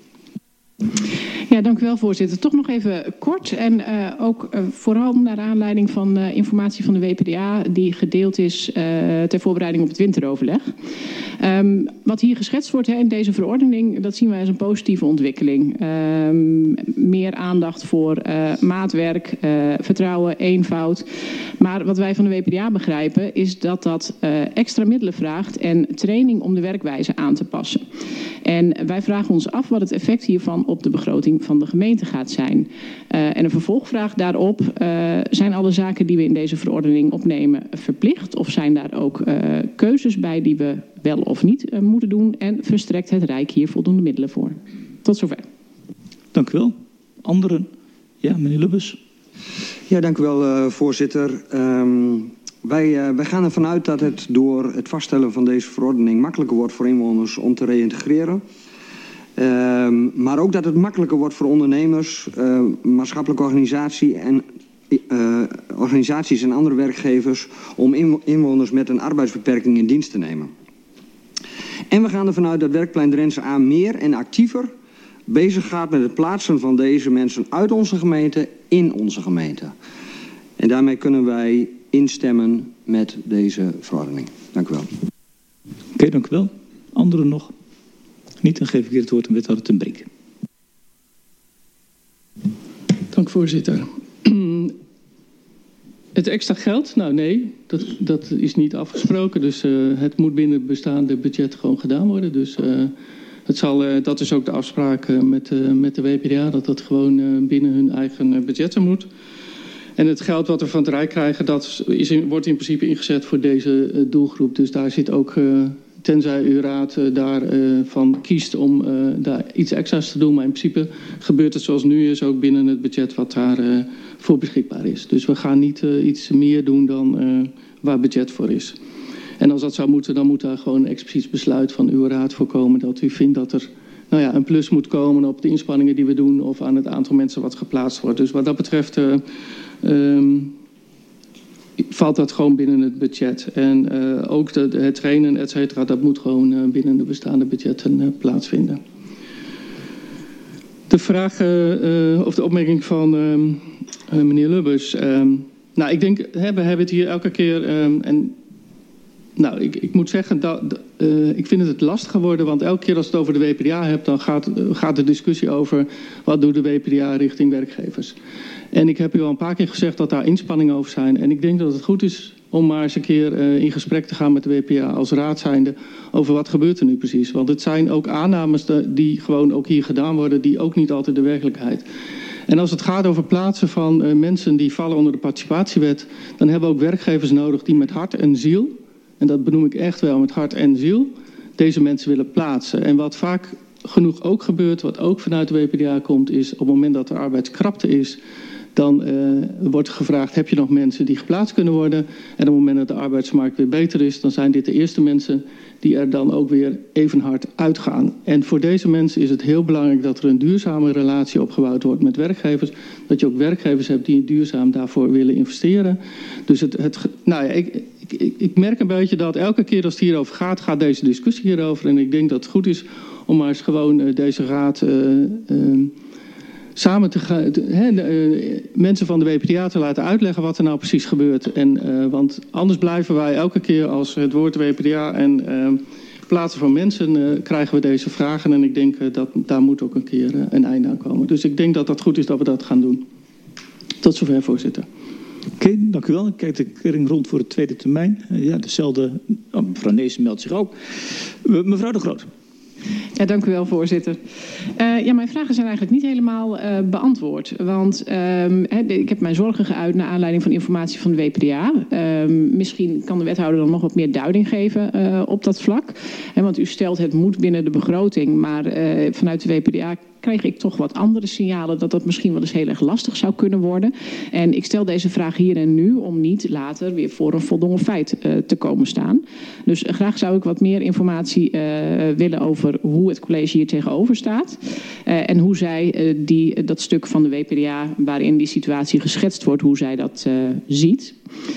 Ja, dank u wel, voorzitter. Toch nog even kort en uh, ook uh, vooral naar aanleiding van uh, informatie van de W P D A die gedeeld is uh, ter voorbereiding op het winteroverleg. Um, wat hier geschetst wordt hè, in deze verordening, dat zien wij als een positieve ontwikkeling. Um, meer aandacht voor uh, maatwerk, uh, vertrouwen, eenvoud. Maar wat wij van de W P D A begrijpen is dat dat uh, extra middelen vraagt en training om de werkwijze aan te passen. En wij vragen ons af wat het effect hiervan op de begroting van de gemeente gaat zijn. Uh, en een vervolgvraag daarop, uh, zijn alle zaken die we in deze verordening opnemen verplicht? Of zijn daar ook uh, keuzes bij die we wel of niet uh, moeten doen? En verstrekt het Rijk hier voldoende middelen voor? Tot zover. Dank u wel. Anderen? Ja, meneer Lubbers. Ja, dank u wel, uh, voorzitter. Um, wij, uh, wij gaan ervan uit dat het door het vaststellen van deze verordening makkelijker wordt voor inwoners om te reïntegreren. Uh, maar ook dat het makkelijker wordt voor ondernemers, uh, maatschappelijke organisatie en, uh, organisaties en andere werkgevers om in, inwoners met een arbeidsbeperking in dienst te nemen. En we gaan ervan uit dat Werkplein Drentse A meer en actiever bezig gaat met het plaatsen van deze mensen uit onze gemeente in onze gemeente. En daarmee kunnen wij instemmen met deze verordening. Dank u wel. Oké, okay, dank u wel. Anderen nog? Niet, dan geef ik weer het woord aan wethouder ten Brink. Dank voorzitter. Het extra geld? Nou nee, dat, dat is niet afgesproken. Dus uh, het moet binnen het bestaande budget gewoon gedaan worden. Dus uh, Het zal, uh, dat is ook de afspraak uh, met, uh, met de W P D A, dat dat gewoon uh, binnen hun eigen uh, budgetten moet. En het geld wat we van het Rijk krijgen, dat is in, wordt in principe ingezet voor deze uh, doelgroep. Dus daar zit ook, uh, tenzij uw raad uh, daarvan uh, kiest om uh, daar iets extra's te doen. Maar in principe gebeurt het zoals nu is, ook binnen het budget wat daarvoor uh, voor beschikbaar is. Dus we gaan niet uh, iets meer doen dan uh, waar budget voor is. En als dat zou moeten, dan moet daar gewoon een expliciet besluit van uw raad voor komen dat u vindt dat er nou ja, een plus moet komen op de inspanningen die we doen of aan het aantal mensen wat geplaatst wordt. Dus wat dat betreft uh, um, valt dat gewoon binnen het budget. En uh, ook de, de, het trainen, et cetera, dat moet gewoon uh, binnen de bestaande budgetten uh, plaatsvinden. De vraag uh, uh, of de opmerking van uh, uh, meneer Lubbers. Uh, nou, ik denk, hè, we hebben het hier elke keer uh, en Nou, ik, ik moet zeggen, dat, uh, ik vind het lastig geworden, want elke keer als het over de W P D A hebt, dan gaat, uh, gaat de discussie over wat doet de W P D A richting werkgevers. En ik heb u al een paar keer gezegd dat daar inspanningen over zijn. En ik denk dat het goed is om maar eens een keer uh, in gesprek te gaan met de W P D A als raad zijnde over wat gebeurt er nu precies. Want het zijn ook aannames de, die gewoon ook hier gedaan worden, die ook niet altijd de werkelijkheid. En als het gaat over plaatsen van uh, mensen die vallen onder de participatiewet, dan hebben we ook werkgevers nodig die met hart en ziel, en dat benoem ik echt wel met hart en ziel, deze mensen willen plaatsen. En wat vaak genoeg ook gebeurt, wat ook vanuit de W P D A komt, is op het moment dat er arbeidskrapte is, dan uh, wordt gevraagd, heb je nog mensen die geplaatst kunnen worden? En op het moment dat de arbeidsmarkt weer beter is, dan zijn dit de eerste mensen die er dan ook weer even hard uitgaan. En voor deze mensen is het heel belangrijk dat er een duurzame relatie opgebouwd wordt met werkgevers. Dat je ook werkgevers hebt die duurzaam daarvoor willen investeren. Dus het, het nou ja, ik, ik, ik merk een beetje dat elke keer als het hierover gaat, gaat deze discussie hierover. En ik denk dat het goed is om maar eens gewoon uh, deze raad Uh, uh, samen te gaan, he, uh, mensen van de W P D A te laten uitleggen wat er nou precies gebeurt. En, uh, want anders blijven wij elke keer als het woord W P D A en uh, plaatsen van mensen uh, krijgen we deze vragen. En ik denk uh, dat daar moet ook een keer uh, een einde aan komen. Dus ik denk dat dat goed is dat we dat gaan doen. Tot zover, voorzitter. Oké, okay, dank u wel. Ik kijk de kering rond voor de tweede termijn. Uh, ja, dezelfde. Oh, mevrouw Neesen meldt zich ook. Uh, mevrouw De Groot. Ja, dank u wel, voorzitter. Uh, ja, mijn vragen zijn eigenlijk niet helemaal uh, beantwoord. Want uh, he, ik heb mijn zorgen geuit naar aanleiding van informatie van de W P D A. Uh, misschien kan de wethouder dan nog wat meer duiding geven uh, op dat vlak. He, want u stelt het moet binnen de begroting, maar uh, vanuit de W P D A kreeg ik toch wat andere signalen dat dat misschien wel eens heel erg lastig zou kunnen worden. En ik stel deze vraag hier en nu om niet later weer voor een voldongen feit uh, te komen staan. Dus uh, graag zou ik wat meer informatie uh, willen over hoe het college hier tegenover staat. Uh, en hoe zij uh, die, uh, dat stuk van de W P D A waarin die situatie geschetst wordt, hoe zij dat uh, ziet.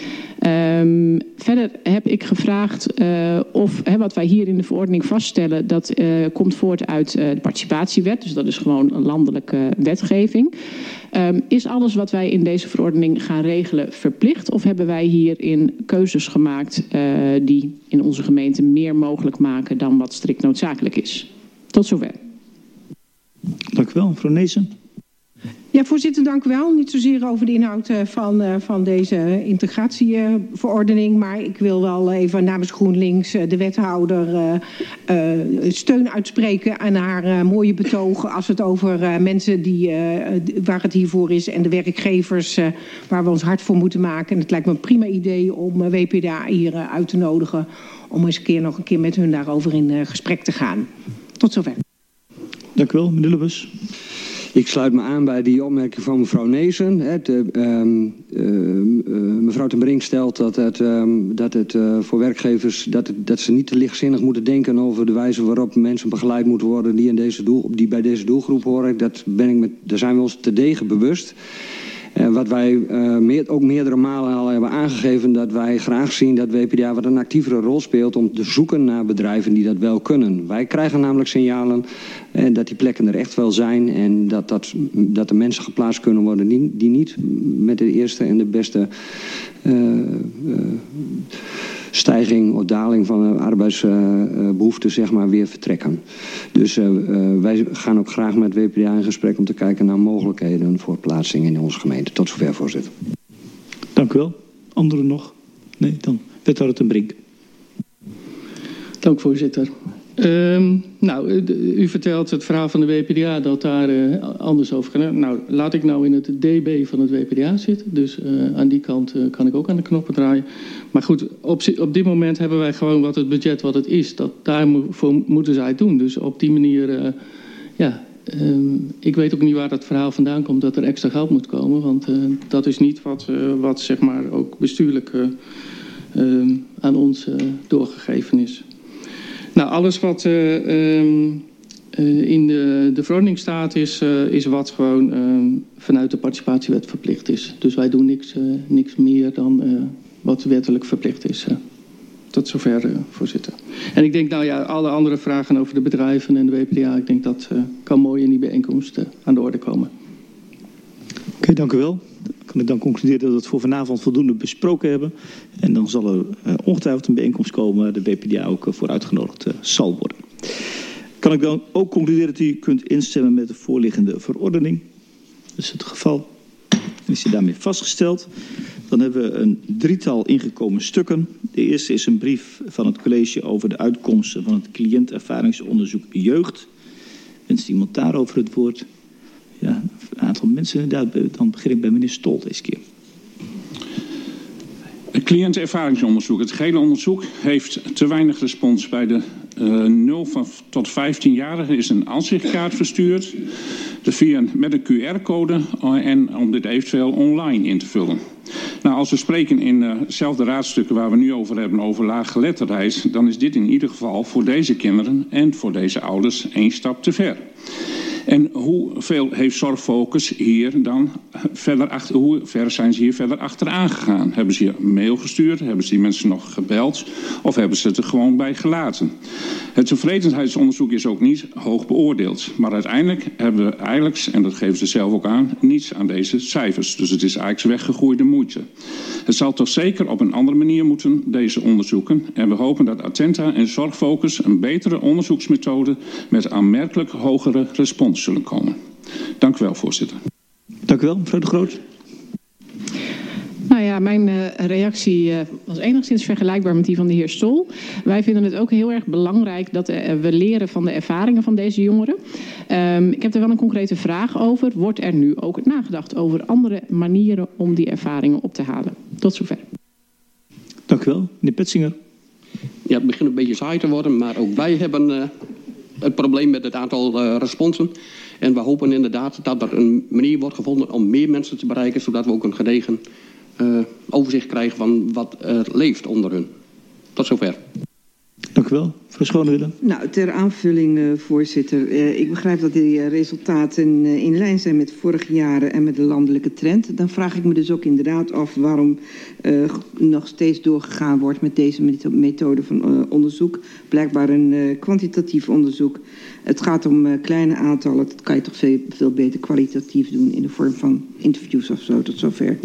Um, verder heb ik gevraagd uh, of hè, wat wij hier in de verordening vaststellen, dat uh, komt voort uit uh, de participatiewet. Dus dat is gewoon een landelijke wetgeving. Um, is alles wat wij in deze verordening gaan regelen verplicht? Of hebben wij hierin keuzes gemaakt uh, die in onze gemeente meer mogelijk maken dan wat strikt noodzakelijk is? Tot zover. Dank u wel, mevrouw Neesen. Ja, voorzitter, dank u wel. Niet zozeer over de inhoud van, uh, van deze integratieverordening, maar ik wil wel even namens GroenLinks uh, de wethouder uh, uh, steun uitspreken aan haar uh, mooie betoog als het over uh, mensen die, uh, waar het hiervoor is en de werkgevers uh, waar we ons hard voor moeten maken. En het lijkt me een prima idee om uh, W P D A hier uh, uit te nodigen om eens een keer nog een keer met hun daarover in uh, gesprek te gaan. Tot zover. Dank u wel, meneer Lubbers. Ik sluit me aan bij die opmerking van mevrouw Neesen. Het, uh, um, uh, uh, mevrouw ten Brink stelt dat het, um, dat het uh, voor werkgevers dat, het, dat ze niet te lichtzinnig moeten denken over de wijze waarop mensen begeleid moeten worden die, in deze doel, die bij deze doelgroep horen. Dat ben ik met, daar zijn we ons terdege bewust. Uh, wat wij uh, meer, ook meerdere malen al hebben aangegeven, dat wij graag zien dat W P D A wat een actievere rol speelt om te zoeken naar bedrijven die dat wel kunnen. Wij krijgen namelijk signalen uh, dat die plekken er echt wel zijn en dat, dat, dat er mensen geplaatst kunnen worden die, die niet met de eerste en de beste uh, uh, stijging of daling van de arbeidsbehoeften uh, zeg maar, weer vertrekken. Dus uh, uh, wij gaan ook graag met W P D A in gesprek om te kijken naar mogelijkheden voor plaatsing in onze gemeente. Tot zover, voorzitter. Dank u wel. Anderen nog? Nee, dan wethouder ten Brink. Dank, voorzitter. Um, nou, u vertelt het verhaal van de W P D A dat daar uh, anders over gaat. Nou, laat ik nou in het D B van het W P D A zitten. Dus uh, aan die kant uh, kan ik ook aan de knoppen draaien. Maar goed, op, op dit moment hebben wij gewoon wat het budget wat het is. Dat, daarvoor moeten zij het doen. Dus op die manier, uh, ja, um, ik weet ook niet waar dat verhaal vandaan komt dat er extra geld moet komen. Want uh, dat is niet wat, uh, wat zeg maar ook bestuurlijk uh, um, aan ons uh, doorgegeven is. Nou, alles wat uh, um, uh, in de, de verordening staat is, uh, is wat gewoon uh, vanuit de participatiewet verplicht is. Dus wij doen niks, uh, niks meer dan uh, wat wettelijk verplicht is. Uh, tot zover, uh, voorzitter. En ik denk, nou ja, alle andere vragen over de bedrijven en de W P D A, ik denk dat uh, kan mooi in die bijeenkomst uh, aan de orde komen. Oké, okay, dank u wel. Kan ik dan concluderen dat we het voor vanavond voldoende besproken hebben. En dan zal er uh, ongetwijfeld een bijeenkomst komen waar de W P D A ook uh, voor uitgenodigd uh, zal worden. Kan ik dan ook concluderen dat u kunt instemmen met de voorliggende verordening? Dat is het geval. En is die daarmee vastgesteld. Dan hebben we een drietal ingekomen stukken. De eerste is een brief van het college over de uitkomsten van het cliëntervaringsonderzoek jeugd. Wenst iemand daarover het woord? Ja, een aantal mensen inderdaad. Dan begin ik bij meneer Stol deze keer. Het cliëntenervaringsonderzoek. Het gehele onderzoek heeft te weinig respons. Bij de uh, nul van, tot vijftienjarigen is een aanzichtkaart verstuurd. De via, met een Q R-code uh, en om dit eventueel online in te vullen. Nou, als we spreken in uh, hetzelfde raadstukken waar we nu over hebben, over laaggeletterdheid, dan is dit in ieder geval voor deze kinderen en voor deze ouders één stap te ver. En hoeveel heeft Zorgfocus hier dan verder achter, hoe ver zijn ze hier verder achteraan gegaan? Hebben ze hier een mail gestuurd? Hebben ze die mensen nog gebeld? Of hebben ze het er gewoon bij gelaten? Het tevredenheidsonderzoek is ook niet hoog beoordeeld. Maar uiteindelijk hebben we eigenlijk, en dat geven ze zelf ook aan, niets aan deze cijfers. Dus het is eigenlijk weggegooide moeite. Het zal toch zeker op een andere manier moeten, deze onderzoeken. En we hopen dat Attenta en Zorgfocus een betere onderzoeksmethode met aanmerkelijk hogere respons zullen komen. Dank u wel, voorzitter. Dank u wel, mevrouw De Groot. Nou ja, mijn uh, reactie uh, was enigszins vergelijkbaar met die van de heer Stol. Wij vinden het ook heel erg belangrijk dat uh, we leren van de ervaringen van deze jongeren. Um, ik heb er wel een concrete vraag over. Wordt er nu ook nagedacht over andere manieren om die ervaringen op te halen? Tot zover. Dank u wel, meneer Petsinger. Ja, het begint een beetje saai te worden, maar ook wij hebben uh, het probleem met het aantal uh, responsen. En we hopen inderdaad dat er een manier wordt gevonden om meer mensen te bereiken, zodat we ook een gedegen uh, overzicht krijgen van wat er leeft onder hun. Tot zover. Dank u wel. Mevrouw Schoonwille. Nou, ter aanvulling, uh, voorzitter. Uh, ik begrijp dat die uh, resultaten uh, in lijn zijn met vorige jaren en met de landelijke trend. Dan vraag ik me dus ook inderdaad af waarom uh, nog steeds doorgegaan wordt met deze methode van uh, onderzoek. Blijkbaar een uh, kwantitatief onderzoek. Het gaat om uh, kleine aantallen. Dat kan je toch veel, veel beter kwalitatief doen in de vorm van interviews of zo. Tot zover.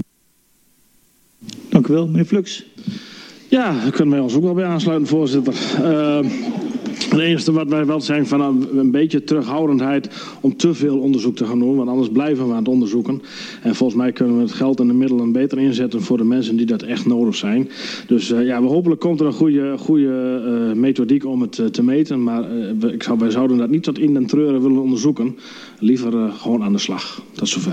Dank u wel. Meneer Flux. Ja, daar kunnen wij ons ook wel bij aansluiten, voorzitter. Uh, het enige wat wij wel zijn van een, een beetje terughoudendheid om te veel onderzoek te gaan doen, want anders blijven we aan het onderzoeken. En volgens mij kunnen we het geld en de middelen beter inzetten voor de mensen die dat echt nodig zijn. Dus uh, ja, hopelijk komt er een goede, goede uh, methodiek om het uh, te meten, maar uh, ik zou, wij zouden dat niet tot in den treuren willen onderzoeken. Liever uh, gewoon aan de slag. Tot zover.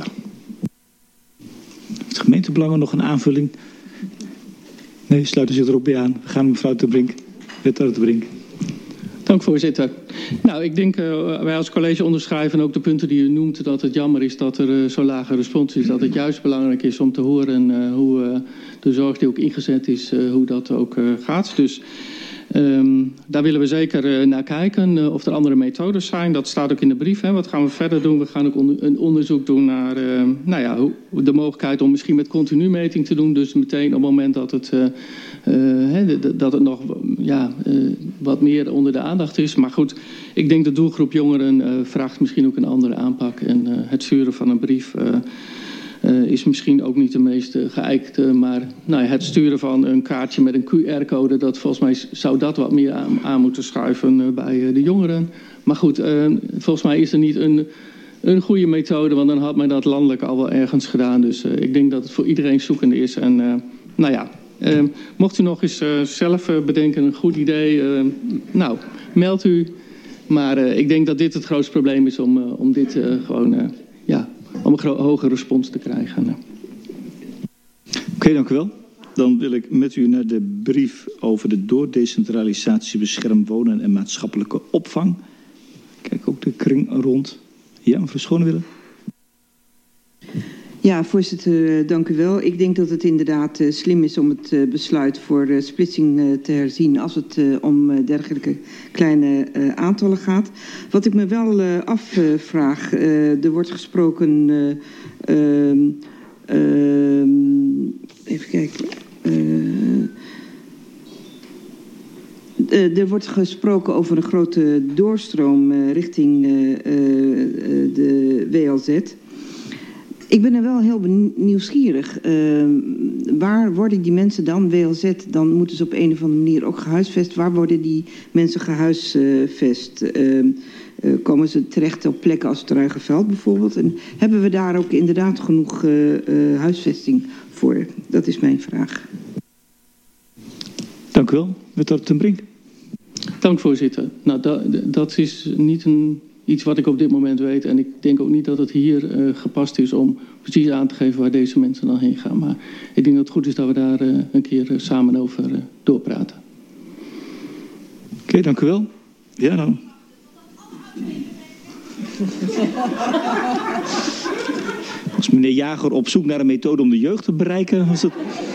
Het gemeentebelangen nog een aanvulling? Nee, sluiten zich erop bij aan. We gaan mevrouw Te Brink. Wethouder Te Brink. Dank voorzitter. Nou, ik denk uh, wij als college onderschrijven ook de punten die u noemt. Dat het jammer is dat er uh, zo'n lage respons is. Dat het juist belangrijk is om te horen uh, hoe uh, de zorg die ook ingezet is, uh, hoe dat ook uh, gaat. Dus um, daar willen we zeker uh, naar kijken. Uh, of er andere methodes zijn. Dat staat ook in de brief. Hè. Wat gaan we verder doen? We gaan ook onder, een onderzoek doen naar uh, nou ja, hoe, de mogelijkheid om misschien met continu meting te doen. Dus meteen op het moment dat het, uh, uh, hè, dat het nog ja, uh, wat meer onder de aandacht is. Maar goed, ik denk de doelgroep jongeren uh, vraagt misschien ook een andere aanpak. En uh, het sturen van een brief uh, uh, is misschien ook niet de meest uh, geëikte. Maar nou ja, het sturen van een kaartje met een Q R-code, dat volgens mij zou dat wat meer aan, aan moeten schuiven uh, bij uh, de jongeren. Maar goed, uh, volgens mij is er niet een, een goede methode, want dan had men dat landelijk al wel ergens gedaan. Dus uh, ik denk dat het voor iedereen zoekende is. En uh, nou ja, Uh, mocht u nog eens uh, zelf uh, bedenken, een goed idee, uh, nou, meld u. Maar uh, ik denk dat dit het grootste probleem is om, uh, om dit uh, gewoon, uh, ja, om een gro- hoge respons te krijgen. Oké, okay, dank u wel. Dan wil ik met u naar de brief over de doordecentralisatie beschermd wonen en maatschappelijke opvang. Kijk ook de kring rond. Ja, mevrouw Schonewille. Ja, voorzitter, dank u wel. Ik denk dat het inderdaad uh, slim is om het uh, besluit voor uh, splitsing uh, te herzien als het uh, om uh, dergelijke kleine uh, aantallen gaat. Wat ik me wel uh, afvraag, uh, uh, er wordt gesproken, uh, uh, uh, even kijken, uh, uh, er wordt gesproken over een grote doorstroom uh, richting uh, uh, de W L Z. Ik ben er wel heel nieuwsgierig. Uh, waar worden die mensen dan, W L Z, dan moeten ze op een of andere manier ook gehuisvest. Waar worden die mensen gehuisvest? Uh, uh, komen ze terecht op plekken als het Ruigerveld bijvoorbeeld? En hebben we daar ook inderdaad genoeg uh, uh, huisvesting voor? Dat is mijn vraag. Dank u wel. Wethouder ten Brink. Dank voorzitter. Nou, dat, dat is niet een... iets wat ik op dit moment weet. En ik denk ook niet dat het hier uh, gepast is om precies aan te geven waar deze mensen dan heen gaan. Maar ik denk dat het goed is dat we daar uh, een keer uh, samen over uh, doorpraten. Oké, okay, dank u wel. Ja, dan. Was meneer Jager op zoek naar een methode om de jeugd te bereiken? Was dat...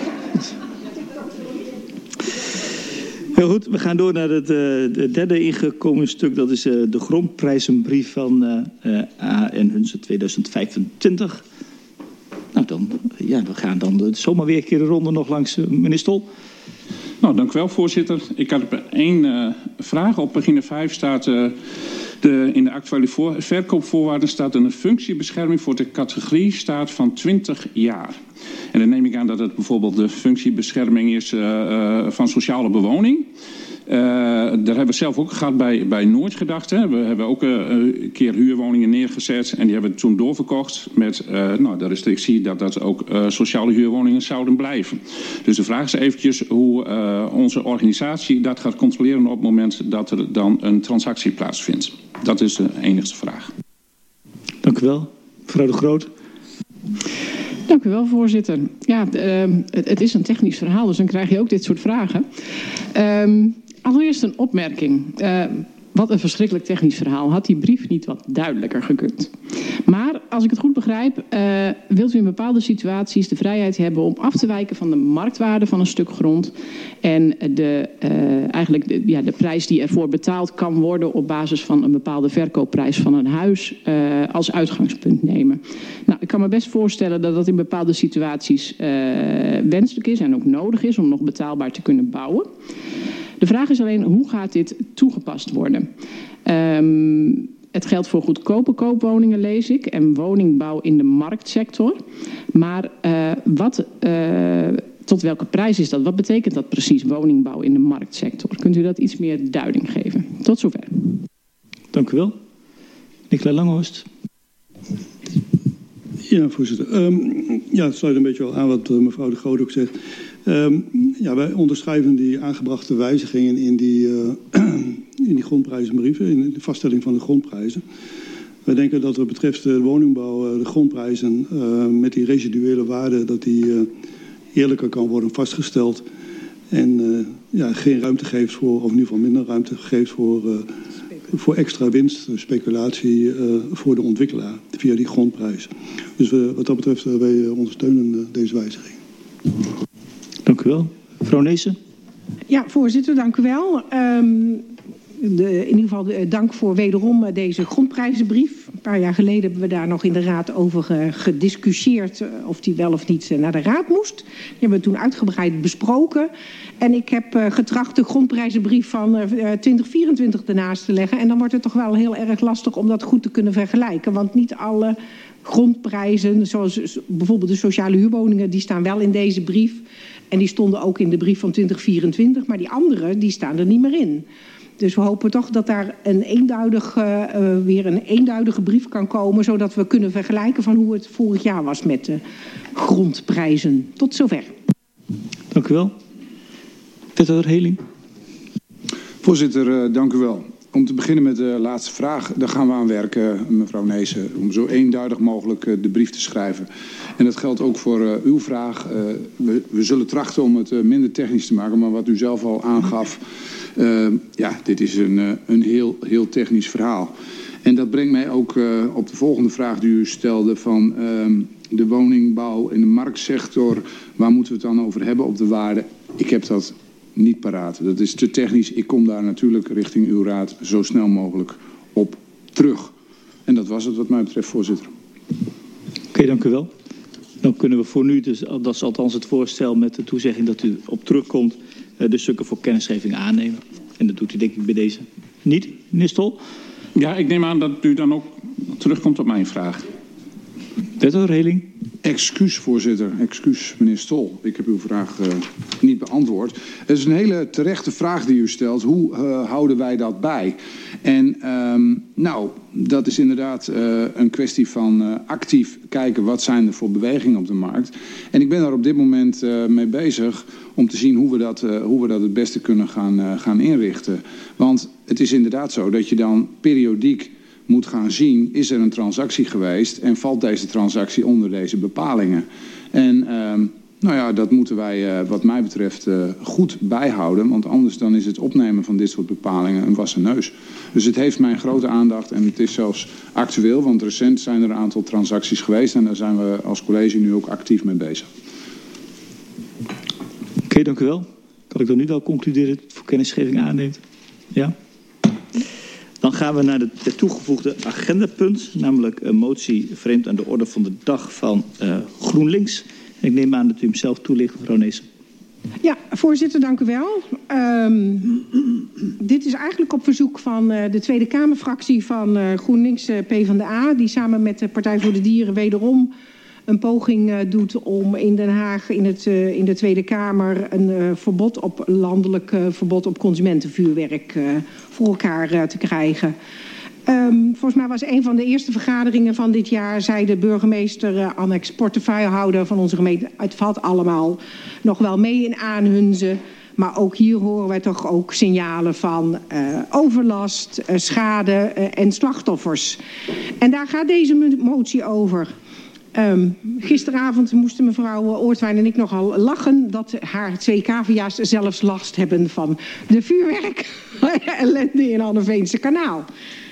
Heel goed, we gaan door naar het uh, derde ingekomen stuk. Dat is uh, de grondprijzenbrief van uh, uh, A en Hunze tweeduizend vijfentwintig. Nou, dan, ja, we gaan dan zomaar weer een keer de ronde nog langs uh, meneer Stol. Nou, dank u wel, voorzitter. Ik had één uh, vraag. Op pagina vijf staat... Uh, De, in de actuele voor, verkoopvoorwaarden staat een functiebescherming voor de categorie staat van twintig jaar. En dan neem ik aan dat het bijvoorbeeld de functiebescherming is uh, uh, van sociale bewoning. Uh, daar hebben we zelf ook gehad bij, bij Nooit gedacht. Hè. We hebben ook uh, een keer huurwoningen neergezet en die hebben we toen doorverkocht met uh, nou, de restrictie dat dat ook uh, sociale huurwoningen zouden blijven. Dus de vraag is eventjes hoe uh, onze organisatie dat gaat controleren op het moment dat er dan een transactie plaatsvindt. Dat is de enigste vraag. Dank u wel. Mevrouw de Groot. Dank u wel, voorzitter. Ja, uh, het, het is een technisch verhaal, dus dan krijg je ook dit soort vragen. Uh, allereerst een opmerking. Uh, wat een verschrikkelijk technisch verhaal. Had die brief niet wat duidelijker gekund? Maar als ik het goed begrijp, uh, wilt u in bepaalde situaties de vrijheid hebben om af te wijken van de marktwaarde van een stuk grond en de, uh, eigenlijk de, ja, de prijs die ervoor betaald kan worden op basis van een bepaalde verkoopprijs van een huis uh, als uitgangspunt nemen. Nou, ik kan me best voorstellen dat dat in bepaalde situaties uh, wenselijk is en ook nodig is om nog betaalbaar te kunnen bouwen. De vraag is alleen, hoe gaat dit toegepast worden? Um, het geldt voor goedkope koopwoningen, lees ik, en woningbouw in de marktsector. Maar uh, wat, uh, tot welke prijs is dat? Wat betekent dat precies, woningbouw in de marktsector? Kunt u dat iets meer duiding geven? Tot zover. Dank u wel. Nicolai Langhorst. Ja, voorzitter. Um, ja, het sluit een beetje wel aan wat uh, mevrouw de Groot ook zegt. Um, ja, wij onderschrijven die aangebrachte wijzigingen in die, uh, in die grondprijzenbrieven, in de vaststelling van de grondprijzen. Wij denken dat wat betreft de woningbouw, uh, de grondprijzen uh, met die residuele waarde, dat die uh, eerlijker kan worden vastgesteld. En uh, ja, geen ruimte geeft voor, of in ieder geval minder ruimte geeft voor, uh, voor extra winst, speculatie uh, voor de ontwikkelaar via die grondprijs. Dus uh, wat dat betreft, uh, wij ondersteunen uh, deze wijziging. Dank u wel. Mevrouw Neesen. Ja, voorzitter, dank u wel. Um, de, in ieder geval de, dank voor wederom uh, deze grondprijzenbrief. Een paar jaar geleden hebben we daar nog in de raad over uh, gediscussieerd uh, of die wel of niet uh, naar de raad moest. Die hebben we toen uitgebreid besproken. En ik heb uh, getracht de grondprijzenbrief van uh, twintig vierentwintig ernaast te leggen. En dan wordt het toch wel heel erg lastig om dat goed te kunnen vergelijken. Want niet alle grondprijzen, zoals bijvoorbeeld de sociale huurwoningen, die staan wel in deze brief. En die stonden ook in de brief van twintig vierentwintig, maar die andere die staan er niet meer in. Dus we hopen toch dat daar een eenduidig, uh, weer een eenduidige brief kan komen, zodat we kunnen vergelijken van hoe het vorig jaar was met de grondprijzen. Tot zover. Dank Dank u wel. Wethouder Heling. Voorzitter, uh, dank u wel. Om te beginnen met de laatste vraag, daar gaan we aan werken, mevrouw Neesen, om zo eenduidig mogelijk uh, de brief te schrijven. En dat geldt ook voor uh, uw vraag. Uh, we, we zullen trachten om het uh, minder technisch te maken, maar wat u zelf al aangaf, uh, ja, dit is een, uh, een heel, heel technisch verhaal. En dat brengt mij ook uh, op de volgende vraag die u stelde van uh, de woningbouw in de marktsector. Waar moeten we het dan over hebben op de waarde? Ik heb dat niet paraat. Dat is te technisch. Ik kom daar natuurlijk richting uw raad zo snel mogelijk op terug. En dat was het wat mij betreft, voorzitter. Oké, okay, dank u wel. Dan kunnen we voor nu, dus, dat is althans het voorstel met de toezegging dat u op terugkomt, de stukken voor kennisgeving aannemen. En dat doet u denk ik bij deze niet, meneer Stol. Ja, ik neem aan dat u dan ook terugkomt op mijn vraag. Wethouder Heling. Excuus, voorzitter. Excuus, meneer Stol. Ik heb uw vraag uh, niet beantwoord. Het is een hele terechte vraag die u stelt. Hoe uh, houden wij dat bij? En um, nou, dat is inderdaad uh, een kwestie van uh, actief kijken wat zijn er voor bewegingen op de markt. En ik ben daar op dit moment uh, mee bezig om te zien hoe we dat, uh, hoe we dat het beste kunnen gaan, uh, gaan inrichten. Want het is inderdaad zo dat je dan periodiek moet gaan zien, is er een transactie geweest en valt deze transactie onder deze bepalingen. En uh, nou ja, dat moeten wij uh, wat mij betreft uh, goed bijhouden, want anders dan is het opnemen van dit soort bepalingen een wassen neus. Dus het heeft mijn grote aandacht en het is zelfs actueel, want recent zijn er een aantal transacties geweest en daar zijn we als college nu ook actief mee bezig. Oké, okay, dank u wel. Kan ik dan nu wel concluderen dat het voor kennisgeving aanneemt? Ja? Dan gaan we naar de, de toegevoegde agendapunt, namelijk een motie vreemd aan de orde van de dag van uh, GroenLinks. En ik neem aan dat u hem zelf toelicht, mevrouw Neesen. Ja, voorzitter, dank u wel. Um, dit is eigenlijk op verzoek van uh, de Tweede Kamerfractie van uh, GroenLinks uh, PvdA, die samen met de Partij voor de Dieren wederom een poging uh, doet om in Den Haag in, het, uh, in de Tweede Kamer een uh, verbod op landelijk uh, verbod op consumentenvuurwerk uh, voor elkaar uh, te krijgen. Um, volgens mij was een van de eerste vergaderingen van dit jaar, zei de burgemeester uh, annex portefeuillehouder van onze gemeente, het valt allemaal nog wel mee in Aanhunze. Maar ook hier horen wij toch ook signalen van uh, overlast, uh, schade uh, en slachtoffers. En daar gaat deze motie over. Um, gisteravond moesten mevrouw Oortwijn en ik nogal lachen dat haar twee cavia's zelfs last hebben van de vuurwerk ellende in Anneveense kanaal.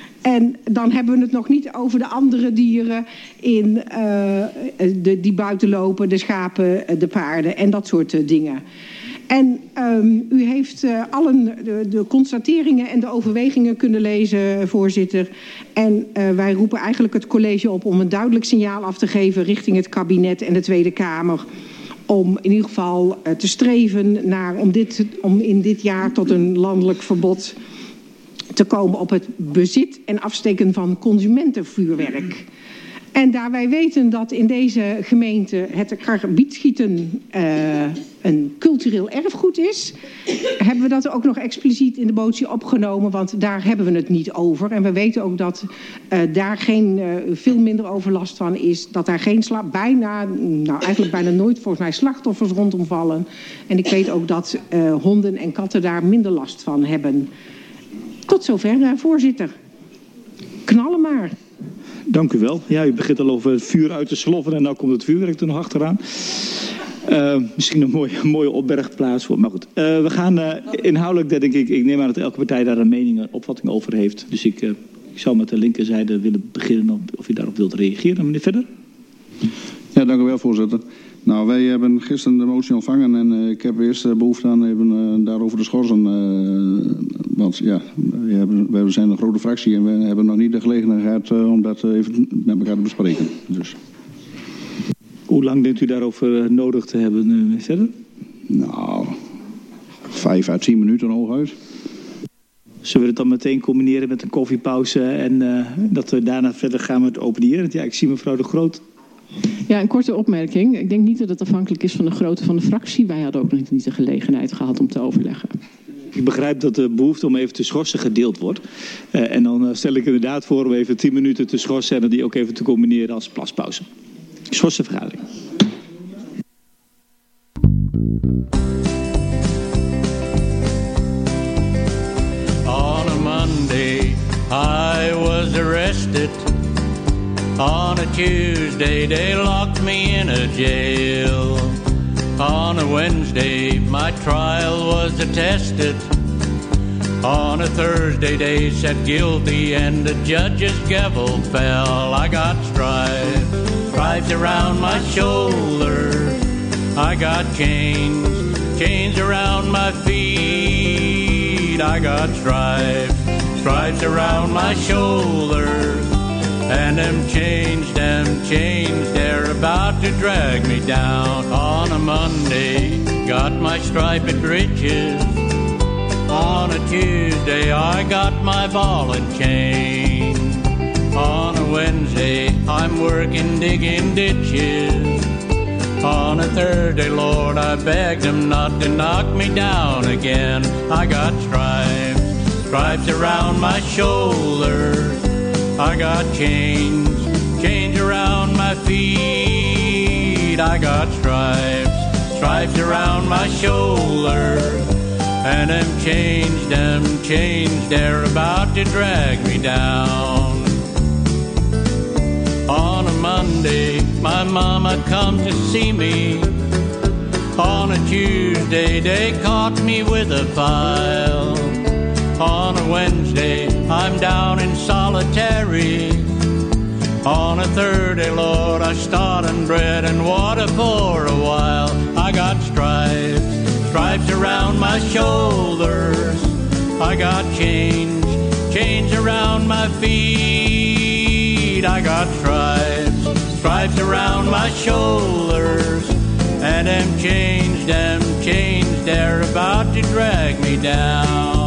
En dan hebben we het nog niet over de andere dieren in, uh, de, die buiten lopen, de schapen, de paarden en dat soort uh, dingen. En um, u heeft uh, allen de, de constateringen en de overwegingen kunnen lezen, voorzitter. En uh, wij roepen eigenlijk het college op om een duidelijk signaal af te geven richting het kabinet en de Tweede Kamer. Om in ieder geval uh, te streven naar om, dit, om in dit jaar tot een landelijk verbod te komen op het bezit en afsteken van consumentenvuurwerk. En daar wij weten dat in deze gemeente het karbietschieten uh, een cultureel erfgoed is, hebben we dat ook nog expliciet in de motie opgenomen, want daar hebben we het niet over. En we weten ook dat uh, daar geen, uh, veel minder overlast van is, dat daar geen sla- bijna, nou eigenlijk bijna nooit volgens mij slachtoffers rondom vallen. En ik weet ook dat uh, honden en katten daar minder last van hebben. Tot zover, uh, voorzitter. Knallen maar. Dank u wel. Ja, u begint al over het vuur uit te sloffen en nu komt het vuurwerk er nog achteraan. Uh, misschien een mooie, mooie opbergplaats voor. Maar goed, uh, we gaan uh, inhoudelijk, denk ik, ik neem aan dat elke partij daar een mening, een opvatting over heeft. Dus ik, uh, ik zou met de linkerzijde willen beginnen of, of u daarop wilt reageren. Meneer Verder? Ja, dank u wel, voorzitter. Nou, wij hebben gisteren de motie ontvangen en uh, ik heb eerst uh, behoefte aan even uh, daarover te schorsen. Uh, want ja, we, hebben, we zijn een grote fractie en we hebben nog niet de gelegenheid gehad uh, om dat uh, even met elkaar te bespreken. Dus. Hoe lang denkt u daarover nodig te hebben, uh, verder? Nou, vijf à tien minuten hooguit. Zullen we het dan meteen combineren met een koffiepauze en uh, dat we daarna verder gaan met openieren? Ja, ik zie mevrouw De Groot. Ja, een korte opmerking. Ik denk niet dat het afhankelijk is van de grootte van de fractie. Wij hadden ook nog niet de gelegenheid gehad om te overleggen. Ik begrijp dat de behoefte om even te schorsen gedeeld wordt. Uh, en dan uh, stel ik inderdaad voor om even tien minuten te schorsen en die ook even te combineren als plaspauze. Schorsen vergadering. arrested. On a Tuesday, they locked me in a jail. On a Wednesday, my trial was attested. On a Thursday, they said guilty and the judge's gavel fell. I got stripes, stripes around my shoulders. I got chains, chains around my feet. I got stripes, stripes around my shoulders. And them chains, them chains, they're about to drag me down. On a Monday, got my striped breeches. On a Tuesday, I got my ball and chain. On a Wednesday, I'm working digging ditches. On a Thursday, Lord, I begged him not to knock me down again. I got stripes, stripes around my shoulders. I got chains, chains around my feet. I got stripes, stripes around my shoulders. And them chains, them chains, they're about to drag me down. On a Monday, my mama comes to see me. On a Tuesday, they caught me with a file. On a Wednesday, I'm down in solitary. On a Thursday, Lord, I start on bread and water for a while. I got stripes, stripes around my shoulders. I got chains, chains around my feet. I got stripes, stripes around my shoulders. And them chains, them chains, they're about to drag me down.